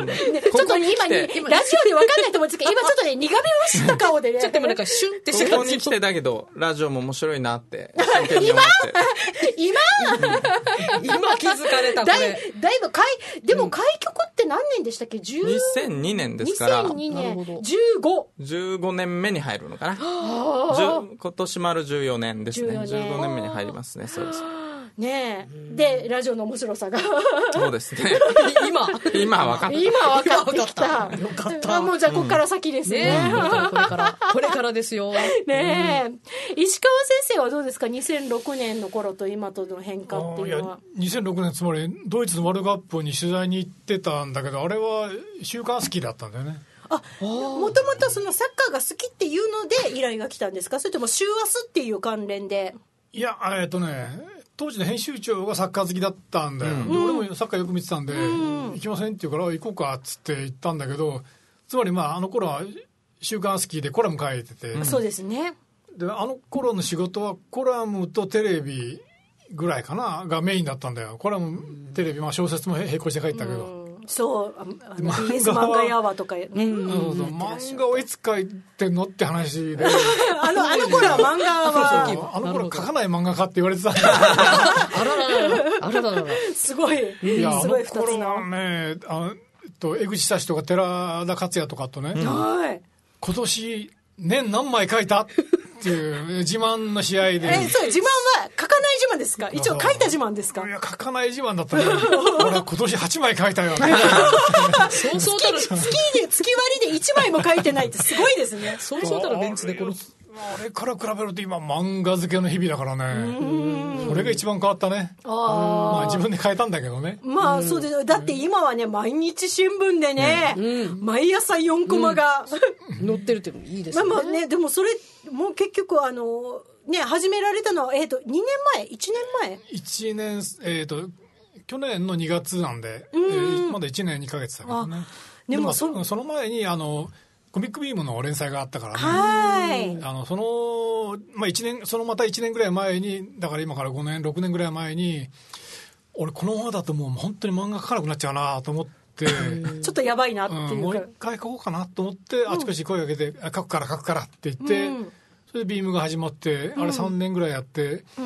ね、ちょっとね、今ね、ラジオで分かんないと思うんですけど、今ちょっとね、苦みをした顔でね。 ちょっと今なんかシュンってしてここに来てだけどラジオも面白いなって真剣に思って今今気づかれたこだいれだいぶ開でも開局って何年でしたっけ？じゅうにせんにねんですからにせんにねんなるほどじゅうごじゅうごねんめに入るのかな。じゅう今年丸じゅうよねんですね。 じゅうよねんじゅうごねんめに入りますね。そうです。 ねえでラジオの面白さがそうですね。 今今分かった。 今分かってきた。 よかったあもうじゃあここから先ですね。 ねこれからこれからこれからですよ。 ねえ、石川先生はどうですか？にせんろくねんの頃と今との変化っていうのは。 にせんろくねんつまりドイツのワールドカップに取材に行ってたんだけど、あれは週刊スキーだったんだよね。 あ、もともとそのサッカーが好きっていうので依頼が来たんですか？それとも週アスっていう関連で。 いやえっとね当時の編集長がサッカー好きだったんだよ、うん、で俺もサッカーよく見てたんで、うん、行きませんって言うから行こうかっつって行ったんだけど、つまりまああの頃は週刊スキーでコラム書いてて、 うん、そうですね。 であの頃の仕事はコラムとテレビぐらいかながメインだったんだよ。コラム、テレビ、まあ、小説も並行して書いてたけど、 うんそうあの ビーエス 漫画ヤワとかね、うんうん、漫画をいつ書いてんのって話であのあの頃は漫画はそうそうあの頃書かない漫画家って言われてたんだあらららあらららすごいいやすごいあの頃はねあの、えっと、江口久志とか寺田克也とかとね、うん、 はい今年年何枚書いたっていう自慢の試合でえそう自慢は書かない自慢ですか？一応書いた自慢ですか？ いや書かない自慢だったね俺は今年はちまい書いたよそうそうたる月で月割りでいちまいも書いてないってすごいですねそうそうたるベンツでこのあれから比べると今漫画漬けの日々だからね。それが一番変わったね。あ、まあ自分で変えたんだけどね。 まあそうです。だって今はね毎日新聞でね、うん、毎朝よんコマが、 うん、載ってるっていいですね。 まあまあねでもそれもう結局あのね始められたのはえっとにねんまえいちねんまえいちねんえっと去年のにがつなんで、うんえー、まだいちねんにかげつだけどね。でもそ, その前にあのコミックビームの連載があったからね。はい。あのそのまあ一年そのまたいちねんぐらい前にだから今からごねんろくねんぐらい前に俺このままだともう本当に漫画描かなくなっちゃうなと思ってちょっとやばいなっていうか、うん、 もう一回描こうかなと思ってあちこち声をかけて、うん、描くから描くからって言って、うん、それでビームが始まって、うん、あれさんねんぐらいやって、うん、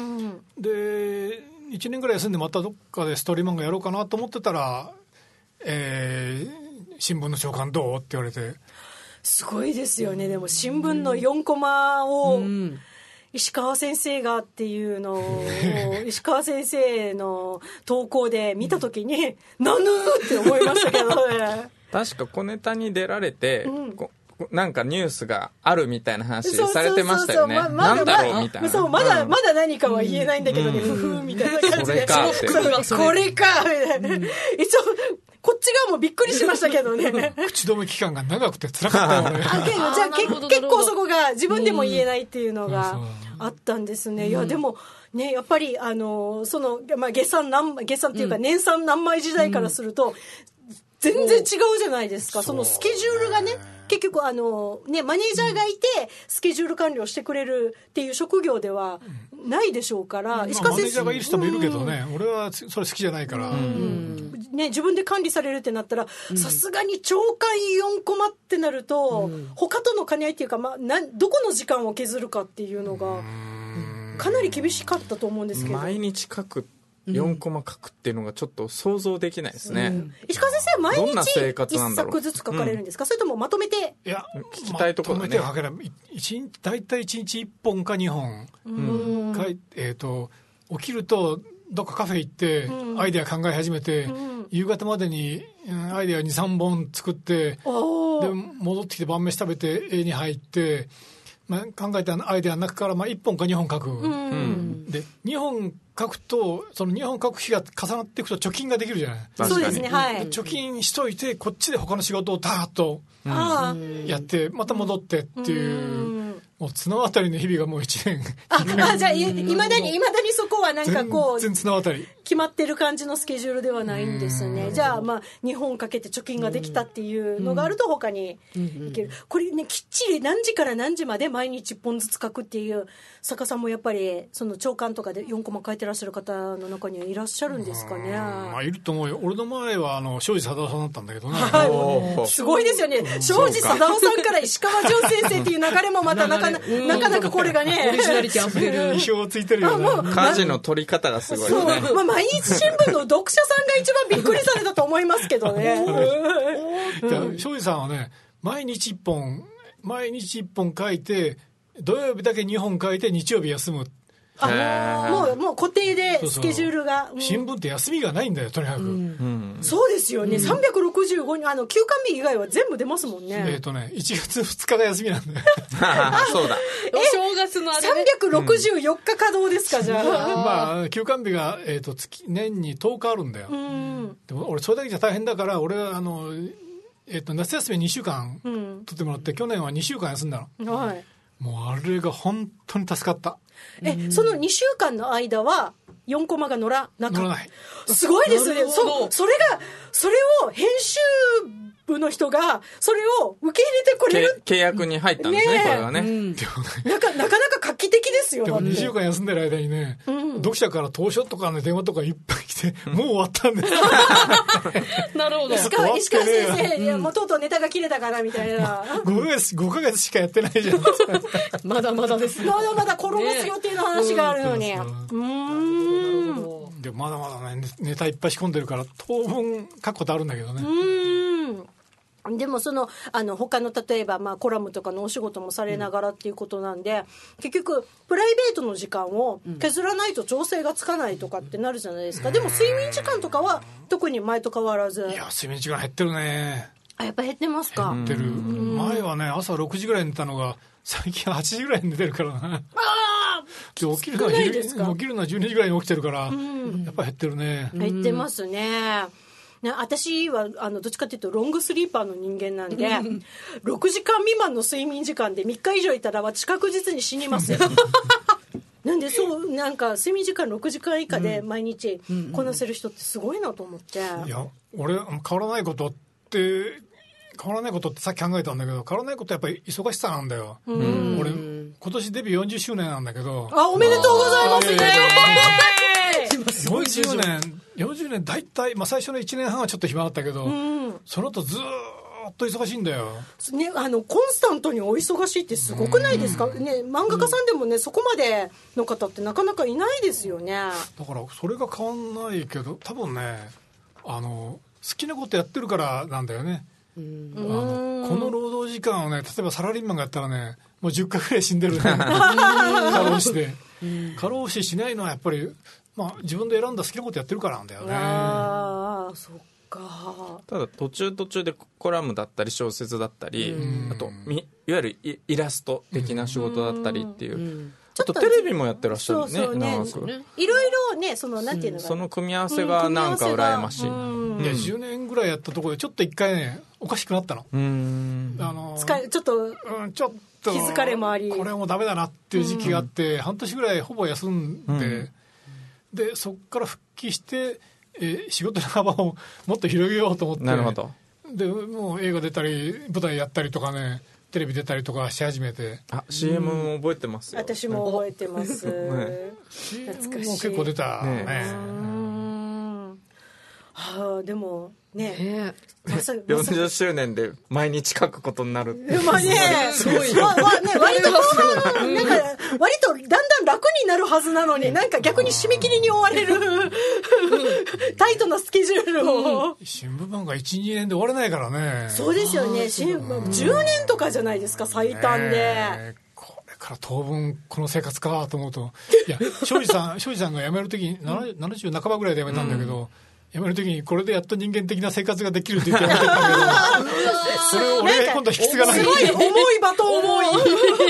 でいちねんぐらい休んでまたどっかでストーリー漫画やろうかなと思ってたら、えー、新聞の朝刊どうって言われて。 すごいですよね。でも新聞のよんコマを石川先生がっていうのを石川先生の投稿で見た時になぬーって思いましたけどね。 確か小ネタに出られて、うん、こなんかニュースがあるみたいな話されてましたよね。なんだろうみたいな。 そうまだ、うん、まだ何かは言えないんだけどね、ふ、うん、ふみたいな感じで。 それかってこれかみたいな。一応こっち側もびっくりしましたけどね。 口止め期間が長くて辛かったよね。 あけどじゃあ結構そこが自分でも言えないっていうのがあったんですね。いやでもねやっぱりあのそのまあ月産何月産っていうか年産何枚時代からすると全然違うじゃないですか。そのスケジュールがね結局あのねマネージャーがいてスケジュール管理をしてくれるっていう職業ではないでしょうから、 うん、石川先生、まあ、マネージャーがいる人もいるけどね、うん、俺はそれ好きじゃないから、うんね、自分で管理されるってなったらさすがに朝刊よんコマってなると、うん、他との兼ね合いっていうか、まあ、などこの時間を削るかっていうのがかなり厳しかったと思うんですけど、 毎日書くよんコマ書くっていうのがちょっと想像できないですね、うん、 石川先生は毎日いっさくずつ書かれるんですか、うん、それともまとめて。 いや聞きたいところだね。まとめて書けないだいたいいちにちいっぽんかにほん、うんかいえー、と起きるとどっかカフェ行ってアイデア考え始めて、うん、夕方までにアイデアにさんぼん作って、で戻ってきて晩飯食べて絵に入って、まあ、考えたアイデアの中からまあいっぽんかにほん書く、うん、でにほん書くとそのにほん書く日が重なっていくと貯金ができるじゃない。 そうですね、はい、 貯金しといてこっちで他の仕事をダーッとやってまた戻ってっていう、うん、もう綱渡りの日々がもういちねん。 ああじゃあいまだにいまだにそこはなんかこう全然綱渡り決まってる感じのスケジュールではないんですね。じゃあまあにほんかけて貯金ができたっていうのがあると他にいける。これねきっちり何時から何時まで毎日いっぽんずつ書くっていう作家さんもやっぱりその朝刊とかでよんコマ書いてらっしゃる方の中にはいらっしゃるんですかね。 まあいると思うよ。俺の前はあの庄司貞夫さんだったんだけどね。 はい、すごいですよね。庄司貞夫さんから石川淳先生っていう流れもまたなかなかなかなかこれがねオリジナリティあふれる意表をついてるよね。 舵の取り方がすごいですね。 そう、まあ、毎日新聞の読者さんが一番びっくりされたと思いますけどね。 庄司さんはね毎日いっぽん毎日いっぽん書いて土曜日だけにほん書いて日曜日休む。 あもうもう固定でスケジュールが。 そうそう、新聞って休みがないんだよとにかく、うん、 そうですよね、うん、さんびゃくろくじゅうごにちあの休刊日以外は全部出ますもんね。 えっとねいちがつふつかが休みなんだよそうだお正月のあれ、ね、 さんびゃくろくじゅうよっか稼働ですか、うん、じゃあまあ休刊日が、えー、と月年にとおかあるんだよ、うん、でも俺それだけじゃ大変だから俺はあの、えー、と夏休みにしゅうかん取ってもらって、うん、去年はにしゅうかん休んだの、はい、もうあれが本当に助かった。 えそのにしゅうかんの間はよんコマが乗らなかった。 乗らない。 すごいですね。そそれがそれを編集部の人がそれを受け入れてくれる契約に入ったんですね、ねこれはね、うん、 なかなかなか画期的ですよ。 でもにしゅうかん休んでる間にね、うん、読者から投書とか、ね、電話とかいっぱい来て、うん、もう終わったんですなるほど。 石川、石川先生、うん、いやもうとうとうネタが切れたからみたいなごかげつ、ごかげつしかやってないじゃんまだまだですまだまだ転がす予定の話があるのに、ね、うん、 うんでまだまだねネタいっぱい仕込んでるから当分書くことあるんだけどね。 うんでもそのあの他の例えばまあコラムとかのお仕事もされながらっていうことなんで、うん、結局プライベートの時間を削らないと調整がつかないとかってなるじゃないですか、うん、でも睡眠時間とかは特に前と変わらず。 いや睡眠時間減ってるね。 あやっぱ減ってますか。 減ってる。前はね朝ろくじぐらい寝たのが最近はちじぐらいに寝てるからな。あで起きるのは昼起きるのはじゅうにじぐらいに起きてるから、うん、やっぱ減ってるね。 減ってますね。ね、私はあのどっちかというとロングスリーパーの人間なんでろくじかん未満の睡眠時間でみっか以上いたら私確実に死にますよなんでそうなんか睡眠時間ろくじかん以下で毎日こなせる人ってすごいなと思って、うんうん、 いや俺変わらないことって変わらないことってさっき考えたんだけど変わらないことはやっぱり忙しさなんだよ。うん俺今年デビューよんじゅっしゅうねんなんだけど。 あおめでとうございますね。 よんじゅうねんよんじゅうねん大体、まあ、最初のいちねんはんはちょっと暇だったけど、うん、その後ずーっと忙しいんだよ、 ね、あのコンスタントにお忙しいってすごくないですか、うんね、漫画家さんでもね、うん、そこまでの方ってなかなかいないですよね。 だからそれが変わんないけど多分ねあの好きなことやってるからなんだよね。うん、あのこの労働時間をね例えばサラリーマンがやったらねもうじゅっかいぐらい死んでるね過労死で、うん、過労死しないのはやっぱりまあ、自分で選んだ好きなことやってるからなんだよね。 ああそっか。 ただ途中途中でコラムだったり小説だったり、あといわゆるイラスト的な仕事だったりっていう、うんあとテレビもやってらっしゃるね。そうそうね長くいろいろねそのなんていうのかな、 その組み合わせがなんか羨ましい、うんうん、いやじゅうねんぐらいやったところでちょっと一回ねおかしくなったの。うんあの疲れちょっと、うん、ちょっと気疲れもありこれはもうダメだなっていう時期があって、うん、半年ぐらいほぼ休んで、うんでそこから復帰して、えー、仕事の幅をもっと広げようと思って。 なるほど。 でもう映画出たり舞台やったりとかねテレビ出たりとかし始めて。 あ シーエム も覚えてますよ。 私も覚えてます、 ね、シーエム も結構出たね。ねうんはあでもねねよんじゅっしゅうねんで毎日書くことになるってまあねすごいわわね割となんか割とだんだん楽になるはずなのになんか逆に締め切りに追われるタイトなスケジュールを、 うん、新聞版が いちにねんで終われないからね。 そうですよね新聞じゅうねんとかじゃないですか最短で、ね、 これから当分この生活かと思うといや庄司さん庄司さんが辞める時にななじゅう半ばぐらいで辞めたんだけど、うん辞めるときにこれでやっと人間的な生活ができるって言ってやめてたけどそれを俺が今度引き継がない。 すごい重いバトン重い重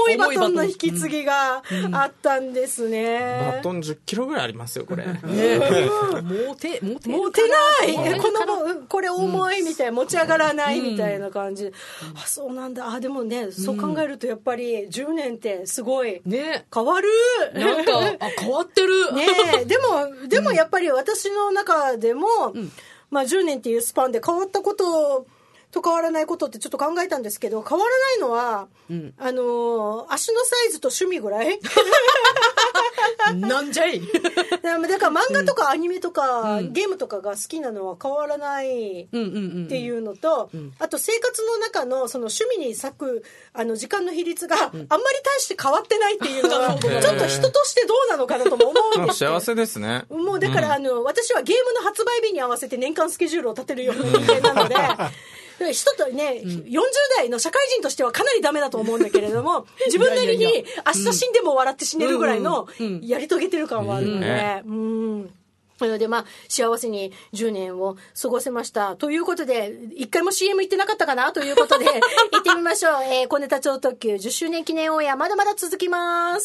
重いバトンの引き継ぎがあったんですね。 バトンじゅっキロぐらいありますよこれ。 ね、持て持て持てないこのこれ重いみたいな、持ち上がらないみたいな感じ、うん、あそうなんだ。あでもね、そう考えるとやっぱりじゅうねんってすごい変わる、 ね、なんかあ変わってるね。でもでもやっぱり私の中でも、うん、まあ、じゅうねんっていうスパンで変わったことと変わらないことってちょっと考えたんですけど、変わらないのは、うん、あのー、足のサイズと趣味ぐらいなんじゃいだから漫画とかアニメとか、うん、ゲームとかが好きなのは変わらないっていうのと、うんうんうんうん、あと生活の中のその趣味に割くあの時間の比率があんまり大して変わってないっていうのは、うん、ちょっと人としてどうなのかなとも思うんですけど幸せですね。 もうだから、うん、あの私はゲームの発売日に合わせて年間スケジュールを立てるような人間なので人とね、うん、よんじゅう代の社会人としてはかなりダメだと思うんだけれども、自分なりに明日死んでも笑って死ねるぐらいのやり遂げてる感はあるので、うん、なのでまあ幸せにじゅうねんを過ごせましたということで、一回も シーエム 行ってなかったかなということで行ってみましょう。えー、小ネタ超特急じゅっしゅうねん記念オンエアまだまだ続きます。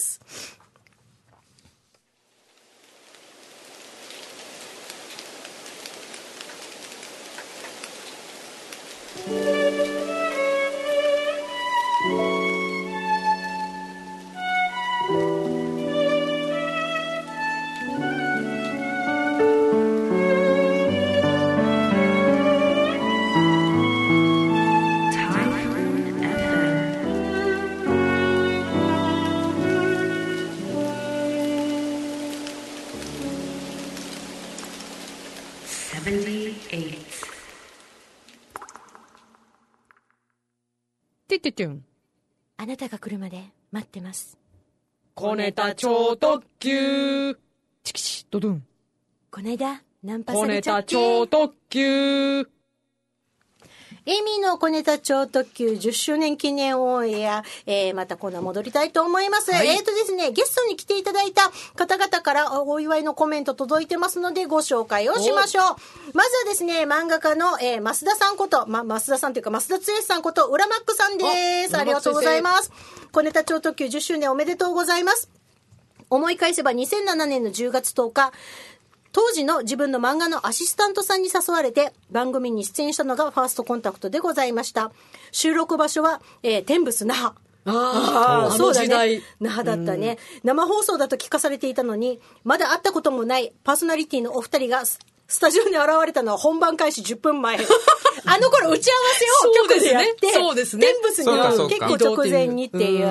あなたが来るまで待ってます。 小ネタ超特急チキチドドン。 こないだナンパされちゃって。 小ネタ超特急。 エイミーの小ネタ超特急じゅっしゅうねん記念オンエア、えー、またコーナー戻りたいと思います。はい、えーとですね、ゲストに来ていただいた方々からお祝いのコメント届いてますのでご紹介をしましょう。まずはですね、漫画家の、えー、増田さんこと、ま、増田さんというか増田剛さんこと浦マックさんです。ありがとうございます。小ネタ超特急じゅっしゅうねんおめでとうございます。思い返せばにせんななねんのじゅうがつとおか、当時の自分の漫画のアシスタントさんに誘われて番組に出演したのがファーストコンタクトでございました。収録場所は、えー、天仏那覇。 ああ、そうだね。 那覇だったね。生放送だと聞かされていたのに、まだ会ったこともないパーソナリティのお二人がスタジオに現れたのは本番開始じゅっぷんまえ。あの頃打ち合わせを局でやって、 そうですね。 天仏には結構直前にっていう。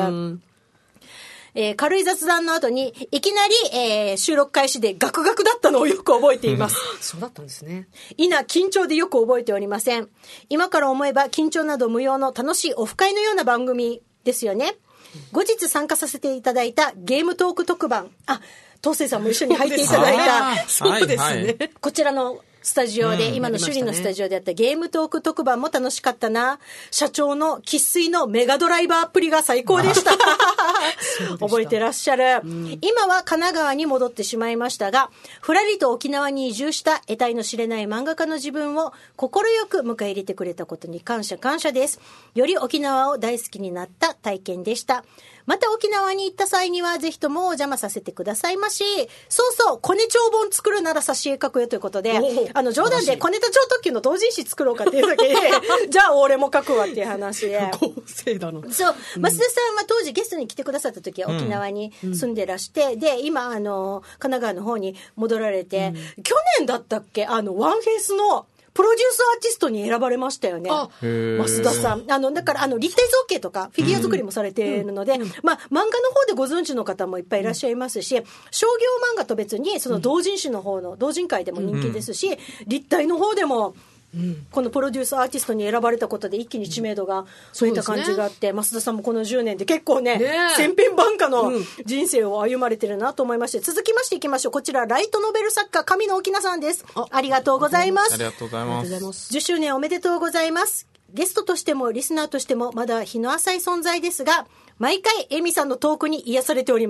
えー、軽い雑談の後にいきなり、えー、収録開始でガクガクだったのをよく覚えています。 うん、そうだったんですね。 いな緊張でよく覚えておりません。今から思えば緊張など無用の楽しいオフ会のような番組ですよね。後日参加させていただいたゲームトーク特番、あ、東勢さんも一緒に入っていただいたそうですね、はいはい、 こちらのスタジオで、うん、今の首里のスタジオでやったゲームトーク特番も楽しかったな。社長の生粋のメガドライバーっぷりが最高でした。覚えてらっしゃる、うん、今は神奈川に戻ってしまいましたが、ふらりと沖縄に移住した得体の知れない漫画家の自分を快く迎え入れてくれたことに感謝感謝です。より沖縄を大好きになった体験でした。また沖縄に行った際にはぜひともお邪魔させてくださいまし。そうそう、コネ帳本作るなら挿絵書くよということで、あの冗談でコネタ超特急の同人誌作ろうかっていうだけでじゃあ俺も書くわっていう話で、 合成だな。 そう、増田さんは当時ゲストに来てくださった時は沖縄に住んでらして、うん、で今あの神奈川の方に戻られて、うん、去年だったっけ、あのワンフェイスのプロデュースアーティストに選ばれましたよね。増田さん。あの、だから、あの、立体造形とか、フィギュア作りもされているので、うんうん、まあ、漫画の方でご存知の方もいっぱいいらっしゃいますし、うん、商業漫画と別に、その同人誌の方の、同人会でも人気ですし、うん、立体の方でも、うん、このプロデュースアーティストに選ばれたことで一気に知名度が増えた感じがあって、うんね、増田さんもこのじゅうねんで結構ね、ね千変万化の人生を歩まれてるなと思いまして、続きましていきましょう。こちらライトノベル作家上野沖菜さんです。 あ, ありがとうございます。 ありがとうございます。 じゅっしゅうねんおめでとうございます。ゲストとしてもリスナーとしてもまだ日の浅い存在ですが、毎回エミさんのトークに癒されております。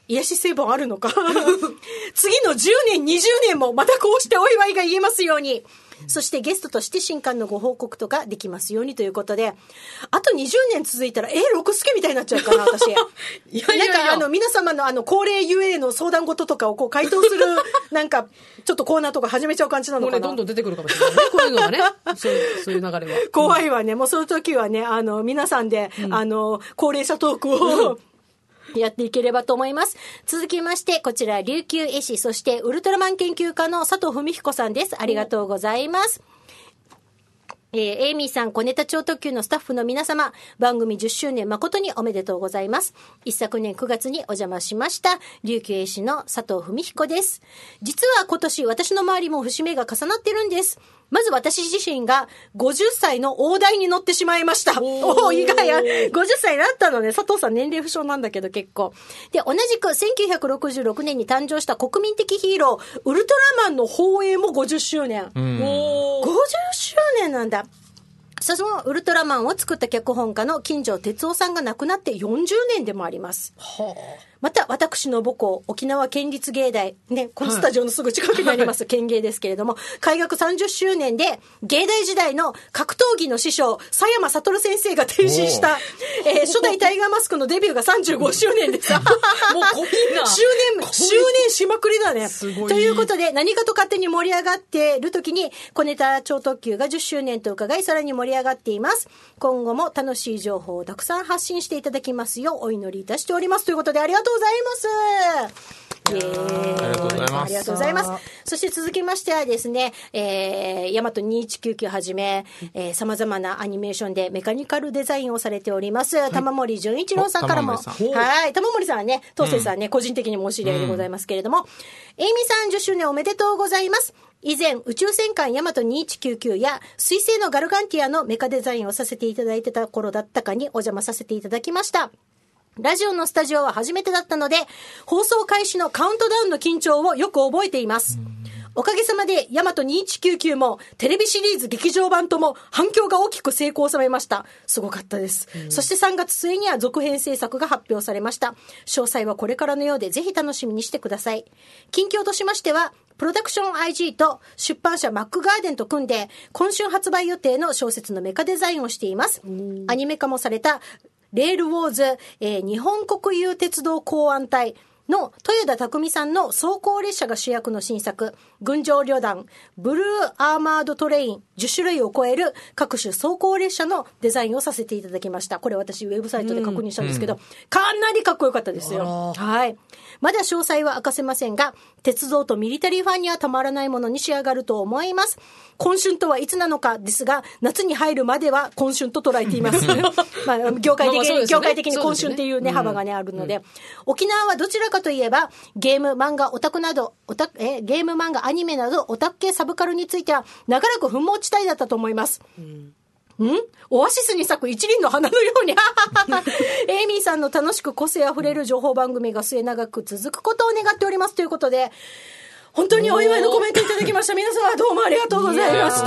癒し成分あるのか次のじゅうねんにじゅうねんもまたこうしてお祝いが言えますように、そしてゲストとして新刊のご報告とかできますようにということで、あとにじゅうねん続いたらえ六助みたいになっちゃうかな私いやいやいや、なんかあの皆様のあの高齢ゆえの相談事とかをこう回答するなんかちょっとコーナーとか始めちゃう感じなのかな。 もうね、どんどん出てくるかもしれないね、こういうのがねそういう、そういう流れは怖いわね。もうそういう時はね、あの皆さんで、うん、あの高齢者トークをやっていければと思います。続きまして、こちら琉球絵師、そしてウルトラマン研究家の佐藤文彦さんです。ありがとうございます。えー、エイミーさん、小ネタ超特急のスタッフの皆様、番組じゅっしゅうねん誠におめでとうございます。一昨年くがつにお邪魔しました琉球絵師の佐藤文彦です。実は今年私の周りも節目が重なってるんです。まず私自身がごじゅっさいの大台に乗ってしまいました。おお、意外や。ごじゅっさいになったのね。佐藤さん年齢不詳なんだけど結構。で、同じくせんきゅうひゃくろくじゅうろくねんに誕生した国民的ヒーロー、ウルトラマンの放映もごじゅっしゅうねん。うん、ごじゅっしゅうねんなんだ。そのウルトラマンを作った脚本家の金城哲夫さんが亡くなってよんじゅうねんでもあります。はあ、また私の母校沖縄県立芸大、ね、このスタジオのすぐ近くにあります、はい、県芸ですけれども、開学さんじゅっしゅうねんで芸大時代の格闘技の師匠佐山悟先生が提示した、えー、初代タイガーマスクのデビューがさんじゅうごしゅうねんでさもう濃いな周年周年しまくりだね。すごい。ということで何かと勝手に盛り上がっている時に小ネタ超特急がじゅっしゅうねんと伺い、さらに盛り上がっています。今後も楽しい情報をたくさん発信していただきますようお祈りいたしておりますということで、ありがとうございます。イエーイ。 ありがとうございます。 ありがとうございます。そして続きましてはですね、えー、ヤマトにせんひゃくきゅうじゅうきゅうはじめ、えー、様々なアニメーションでメカニカルデザインをされております、はい、玉森純一郎さんからも、はい、玉森さんはね、東勢さんね、うん、個人的にもお知り合いでございますけれども、うん、エイミさんじゅっしゅうねんおめでとうございます。以前宇宙戦艦ヤマトにせんひゃくきゅうじゅうきゅうや水星のガルガンティアのメカデザインをさせていただいてた頃だったかにお邪魔させていただきました。ラジオのスタジオは初めてだったので、放送開始のカウントダウンの緊張をよく覚えています。おかげさまでヤマトにせんひゃくきゅうじゅうきゅうもテレビシリーズ劇場版とも反響が大きく成功を収めました。すごかったです。そしてさんがつ末には続編制作が発表されました。詳細はこれからのようでぜひ楽しみにしてください。近況としましては、プロダクション アイジー と出版社マックガーデンと組んで今春発売予定の小説のメカデザインをしています。アニメ化もされたレールウォーズ、えー、日本国有鉄道公安隊の豊田匠さんの走行列車が主役の新作、群青旅団ブルーアーマードトレインじゅっしゅるいを超える各種走行列車のデザインをさせていただきました。これ私ウェブサイトで確認したんですけど、うんうん、かなりかっこよかったですよ。はい。まだ詳細は明かせませんが、鉄道とミリタリーファンにはたまらないものに仕上がると思います。今春とはいつなのかですが、夏に入るまでは今春と捉えています。まあ、業界的に、まあね、業界的に今春っていうね、幅がね、あるので、うん、沖縄はどちらかといえば、ゲーム、漫画、オタクなど、オタえゲーム、漫画、アニメなど、オタク系サブカルについては、長らく不毛地帯だったと思います。うんんオアシスに咲く一輪の花のようにエイミーさんの楽しく個性あふれる情報番組が末永く続くことを願っておりますということで、本当にお祝いのコメントいただきました。皆様どうもありがとうございました。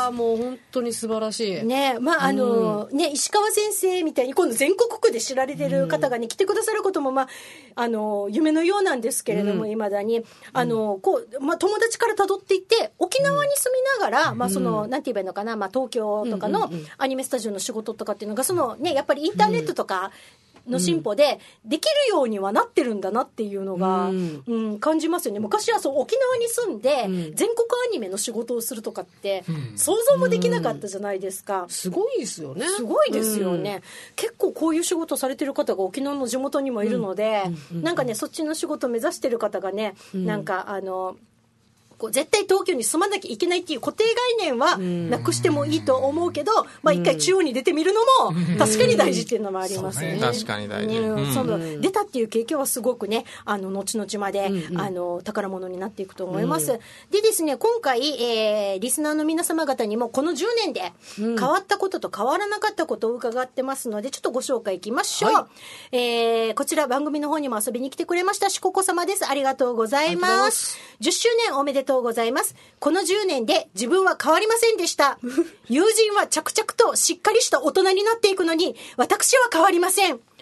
もう本当に素晴らしいね。まああの、うん、ね、石川先生みたいに今度全国区で知られてる方がね、うん、来てくださることもまああの夢のようなんですけれども、いま、うん、だにあのこうまあ友達から辿っていって沖縄に住みながら、うん、まあその、うん、なんて言えばいいのかな、まあ東京とかのアニメスタジオの仕事とかっていうのがそのねやっぱりインターネットとか、うんの進歩でできるようにはなってるんだなっていうのが、うんうん、感じますよね。昔はそう沖縄に住んで、うん、全国アニメの仕事をするとかって想像もできなかったじゃないですか、 うん、すごいですよね。 すごいですよね、うん、結構こういう仕事されてる方が沖縄の地元にもいるので、うんうん、なんかねそっちの仕事を目指してる方がね、うん、なんかあのこう絶対東京に住まなきゃいけないっていう固定概念はなくしてもいいと思うけど、まあ一回中央に出てみるのも確かに大事っていうのもありますよね。 確かに大事、 うん、その出たっていう経験はすごくねあの後々まで、うん、あの宝物になっていくと思います、うん、でですね今回、えー、リスナーの皆様方にもこのじゅうねんで変わったことと変わらなかったことを伺ってますのでちょっとご紹介いきましょう、はい、えー、こちら番組の方にも遊びに来てくれましたしここ様です。ありがとうございます。じゅっしゅうねんおめでとうございます。このじゅうねんで自分は変わりませんでした友人は着々としっかりした大人になっていくのに私は変わりません。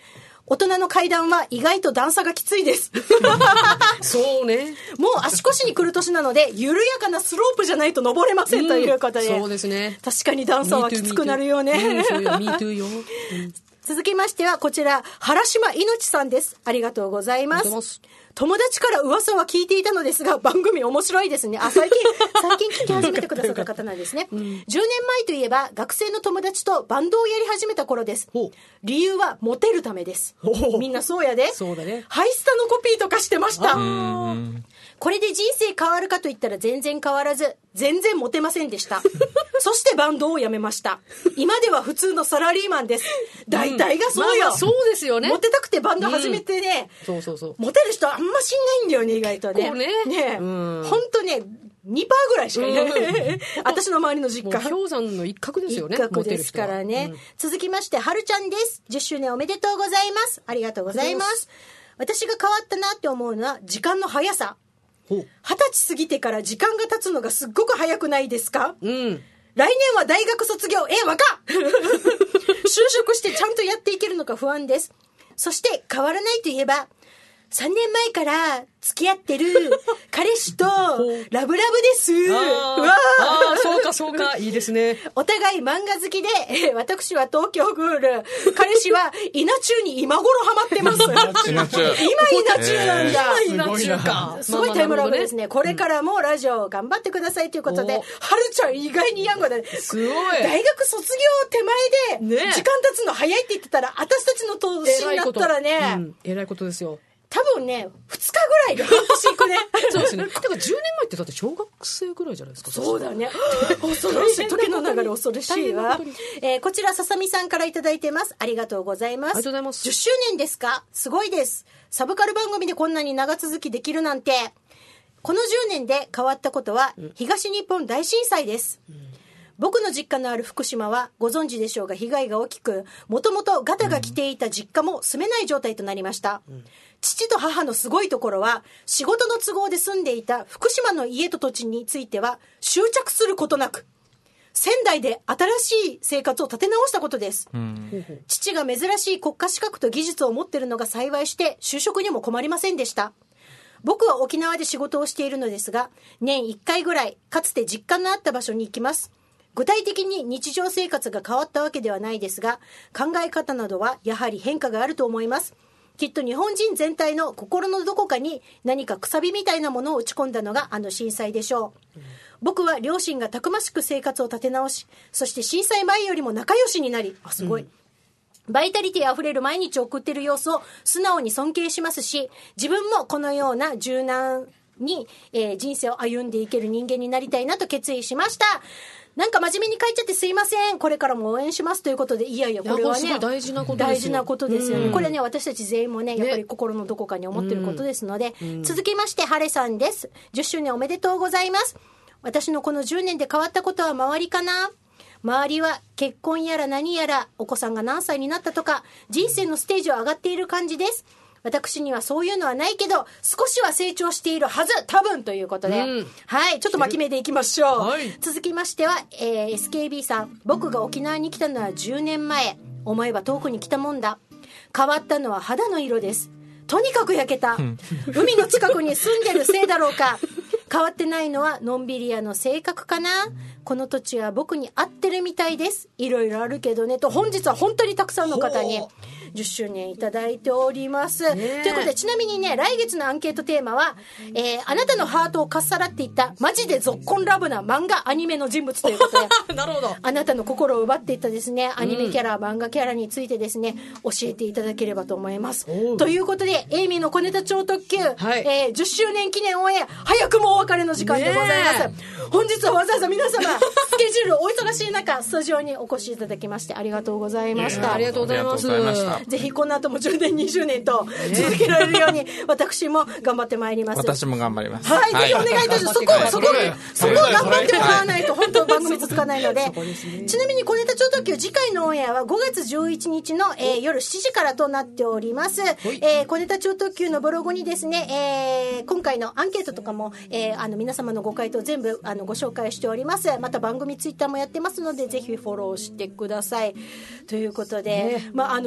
大人の階段は意外と段差がきついですそうね。 もう足腰に来る年なので緩やかなスロープじゃないと登れません、うん、ということで、 そうですね。 確かに段差はきつくなるよね、 うん、そういう Me too よ、うん、 続きましてはこちら原島いのちさんです。ありがとうございます。友達から噂は聞いていたのですが番組面白いですね。あ、最近最近聞き始めてくださった方なんですね、うん、じゅうねんまえといえば学生の友達とバンドをやり始めた頃です。理由はモテるためです。みんなそうやで。 そうだね。 ハイスタのコピーとかしてました。これで人生変わるかといったら全然変わらず全然モテませんでしたそしてバンドを辞めました。今では普通のサラリーマンです。大体がそうよ、うんまあ、まあそうですよね。 モテたくてバンド始めてね、 うん、そうそうそう。 モテる人あんましんないんだよね、意外とね。 こうねね、うん、ほんとねにパーセント ぐらいしかいない、うん、私の周りの実家氷山の一角ですよね。 一角ですからね、うん、続きましてはるちゃんです。じゅっしゅうねんおめでとうございます。ありがとうございます。私が変わったなって思うのは時間の速さ。二十歳過ぎてから時間が経つのがすっごく早くないですか、うん、来年は大学卒業。え、若っ就職してちゃんとやっていけるのか不安です。そして変わらないといえばさんねんまえから付き合ってる彼氏とラブラブです。うわあそうかそうか、いいですね。 お互い漫画好きで、え私は東京グール、彼氏は稲中に今頃ハマってます。 稲中今稲中なんだ、 えー、今稲中か。 すごいタイムラグですね。これからもラジオ頑張ってくださいということで、はるちゃん意外にヤングだね。 すごい。 大学卒業手前で時間経つの早いって言ってたら、私たちの年になったらね、 うん、偉いことですよ。 多分ね、ふつかぐらいで半年いくね。 そうですね。だからじゅうねんまえってだって小学生ぐらいじゃないですか。 そうだね。恐ろしい。時の流れ恐ろしいわ。えー、こちら、ささみさんからいただいてます。ありがとうございます。 ありがとうございます。 じゅっしゅうねんですか？すごいです。サブカル番組でこんなに長続きできるなんて。このじゅうねんで変わったことは、東日本大震災です。うん、僕の実家のある福島はご存知でしょうが被害が大きく、もともとガタが来ていた実家も住めない状態となりました。うん、父と母のすごいところは、仕事の都合で住んでいた福島の家と土地については執着することなく、仙台で新しい生活を立て直したことです。うん、父が珍しい国家資格と技術を持っているのが幸いして就職にも困りませんでした。僕は沖縄で仕事をしているのですが、年いっかいぐらいかつて実家のあった場所に行きます。具体的に日常生活が変わったわけではないですが、考え方などはやはり変化があると思います。きっと日本人全体の心のどこかに何かくさびみたいなものを打ち込んだのがあの震災でしょう。うん、僕は両親がたくましく生活を立て直し、そして震災前よりも仲良しになり、あ、すごい。うん、バイタリティあふれる毎日を送っている様子を素直に尊敬しますし、自分もこのような柔軟に、えー、人生を歩んでいける人間になりたいなと決意しました。なんか真面目に書いちゃってすいません。これからも応援しますということで、いやいや、これはね、 大事なことですよ。 大事なことですよね。これね、私たち全員もね、やっぱり心のどこかに思ってることですので、ね、続きまして、ハレさんです。じゅっしゅうねんおめでとうございます。私のこのじゅうねんで変わったことは周りかな。周りは結婚やら何やら、お子さんが何歳になったとか、人生のステージを上がっている感じです。私にはそういうのはないけど、少しは成長しているはず、多分ということで、うん、はい、ちょっと巻き目でいきましょう。はい、続きましては、えー、エスケービー さん、僕が沖縄に来たのはじゅうねんまえ。思えば遠くに来たもんだ。変わったのは肌の色です。とにかく焼けた。海の近くに住んでるせいだろうか。変わってないのはのんびり屋の性格かな。この土地は僕に合ってるみたいです。いろいろあるけどねと、本日は本当にたくさんの方にじゅっしゅうねんいただいております、ね、ということで、ちなみにね、来月のアンケートテーマは、えー、あなたのハートをかっさらっていったマジでゾッコンラブな漫画アニメの人物ということでなるほど。 あなたの心を奪っていったですね、アニメキャラ、うん、漫画キャラについてですね、教えていただければと思います。ということで、エイミーの小ネタ超特急、はい、えー、じゅっしゅうねん記念を終え、早くもお別れの時間でございます、ね、本日はわざわざ皆様スケジュールお忙しい中、スタジオにお越しいただきましてありがとうございました。 ありがとうございます。 ぜひこの後もじゅうねんにじゅうねんと続けられるように私も頑張ってまいります。 私も頑張ります。 はい、はい、ぜひお願いいたします。そこそこそこを頑張ってもらわないと本当番組続かないので、ね、ちなみに小ネタ超特急次回のオンエアはごがつじゅういちにちの、えー、夜しちじからとなっております。えー、小ネタ超特急のブログにですね、えー、今回のアンケートとかも、えー、あの皆様のご回答全部あのご紹介しております。また番組ツイッターもやってますので、ぜひフォローしてくださいということで、ね、まあ、あの皆様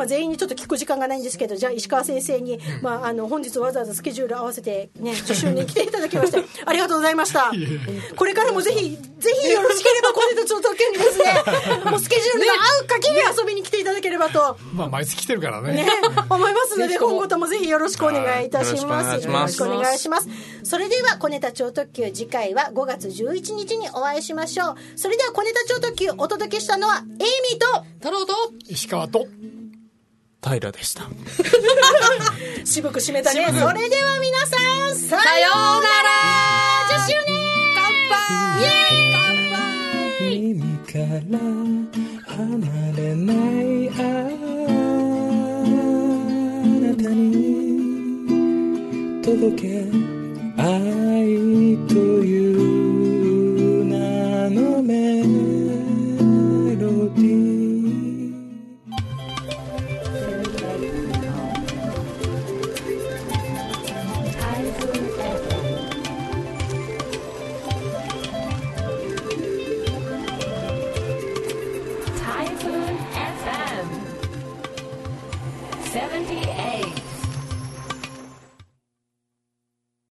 あ、全員にちょっと聞く時間がないんですけど、じゃあ石川先生に、まあ、あの本日わざわざスケジュール合わせて、ね、じゅっしゅうねん来ていただきましてありがとうございました。これからもぜひぜひよろしければコネと超特急にですねもうスケジュールが合う限り遊びに来ていただければと、 まあ、毎月来てるからね、 ね思いますので今後ともぜひよろしくお願いいたします。よろしくお願いします。それではコネタ超特急、次回はごがつじゅういちにちにお会いしましょう。それではコネタ超特急お届けしたのはエイミーと太郎と石川と平でした。 渋く締めたね。それでは皆さんささようなら。 じゅっしゅうねん乾杯。イエーイ。 耳から離れないあなたに届け愛という名のメロディー。 Typhoon エフエム seventy-eight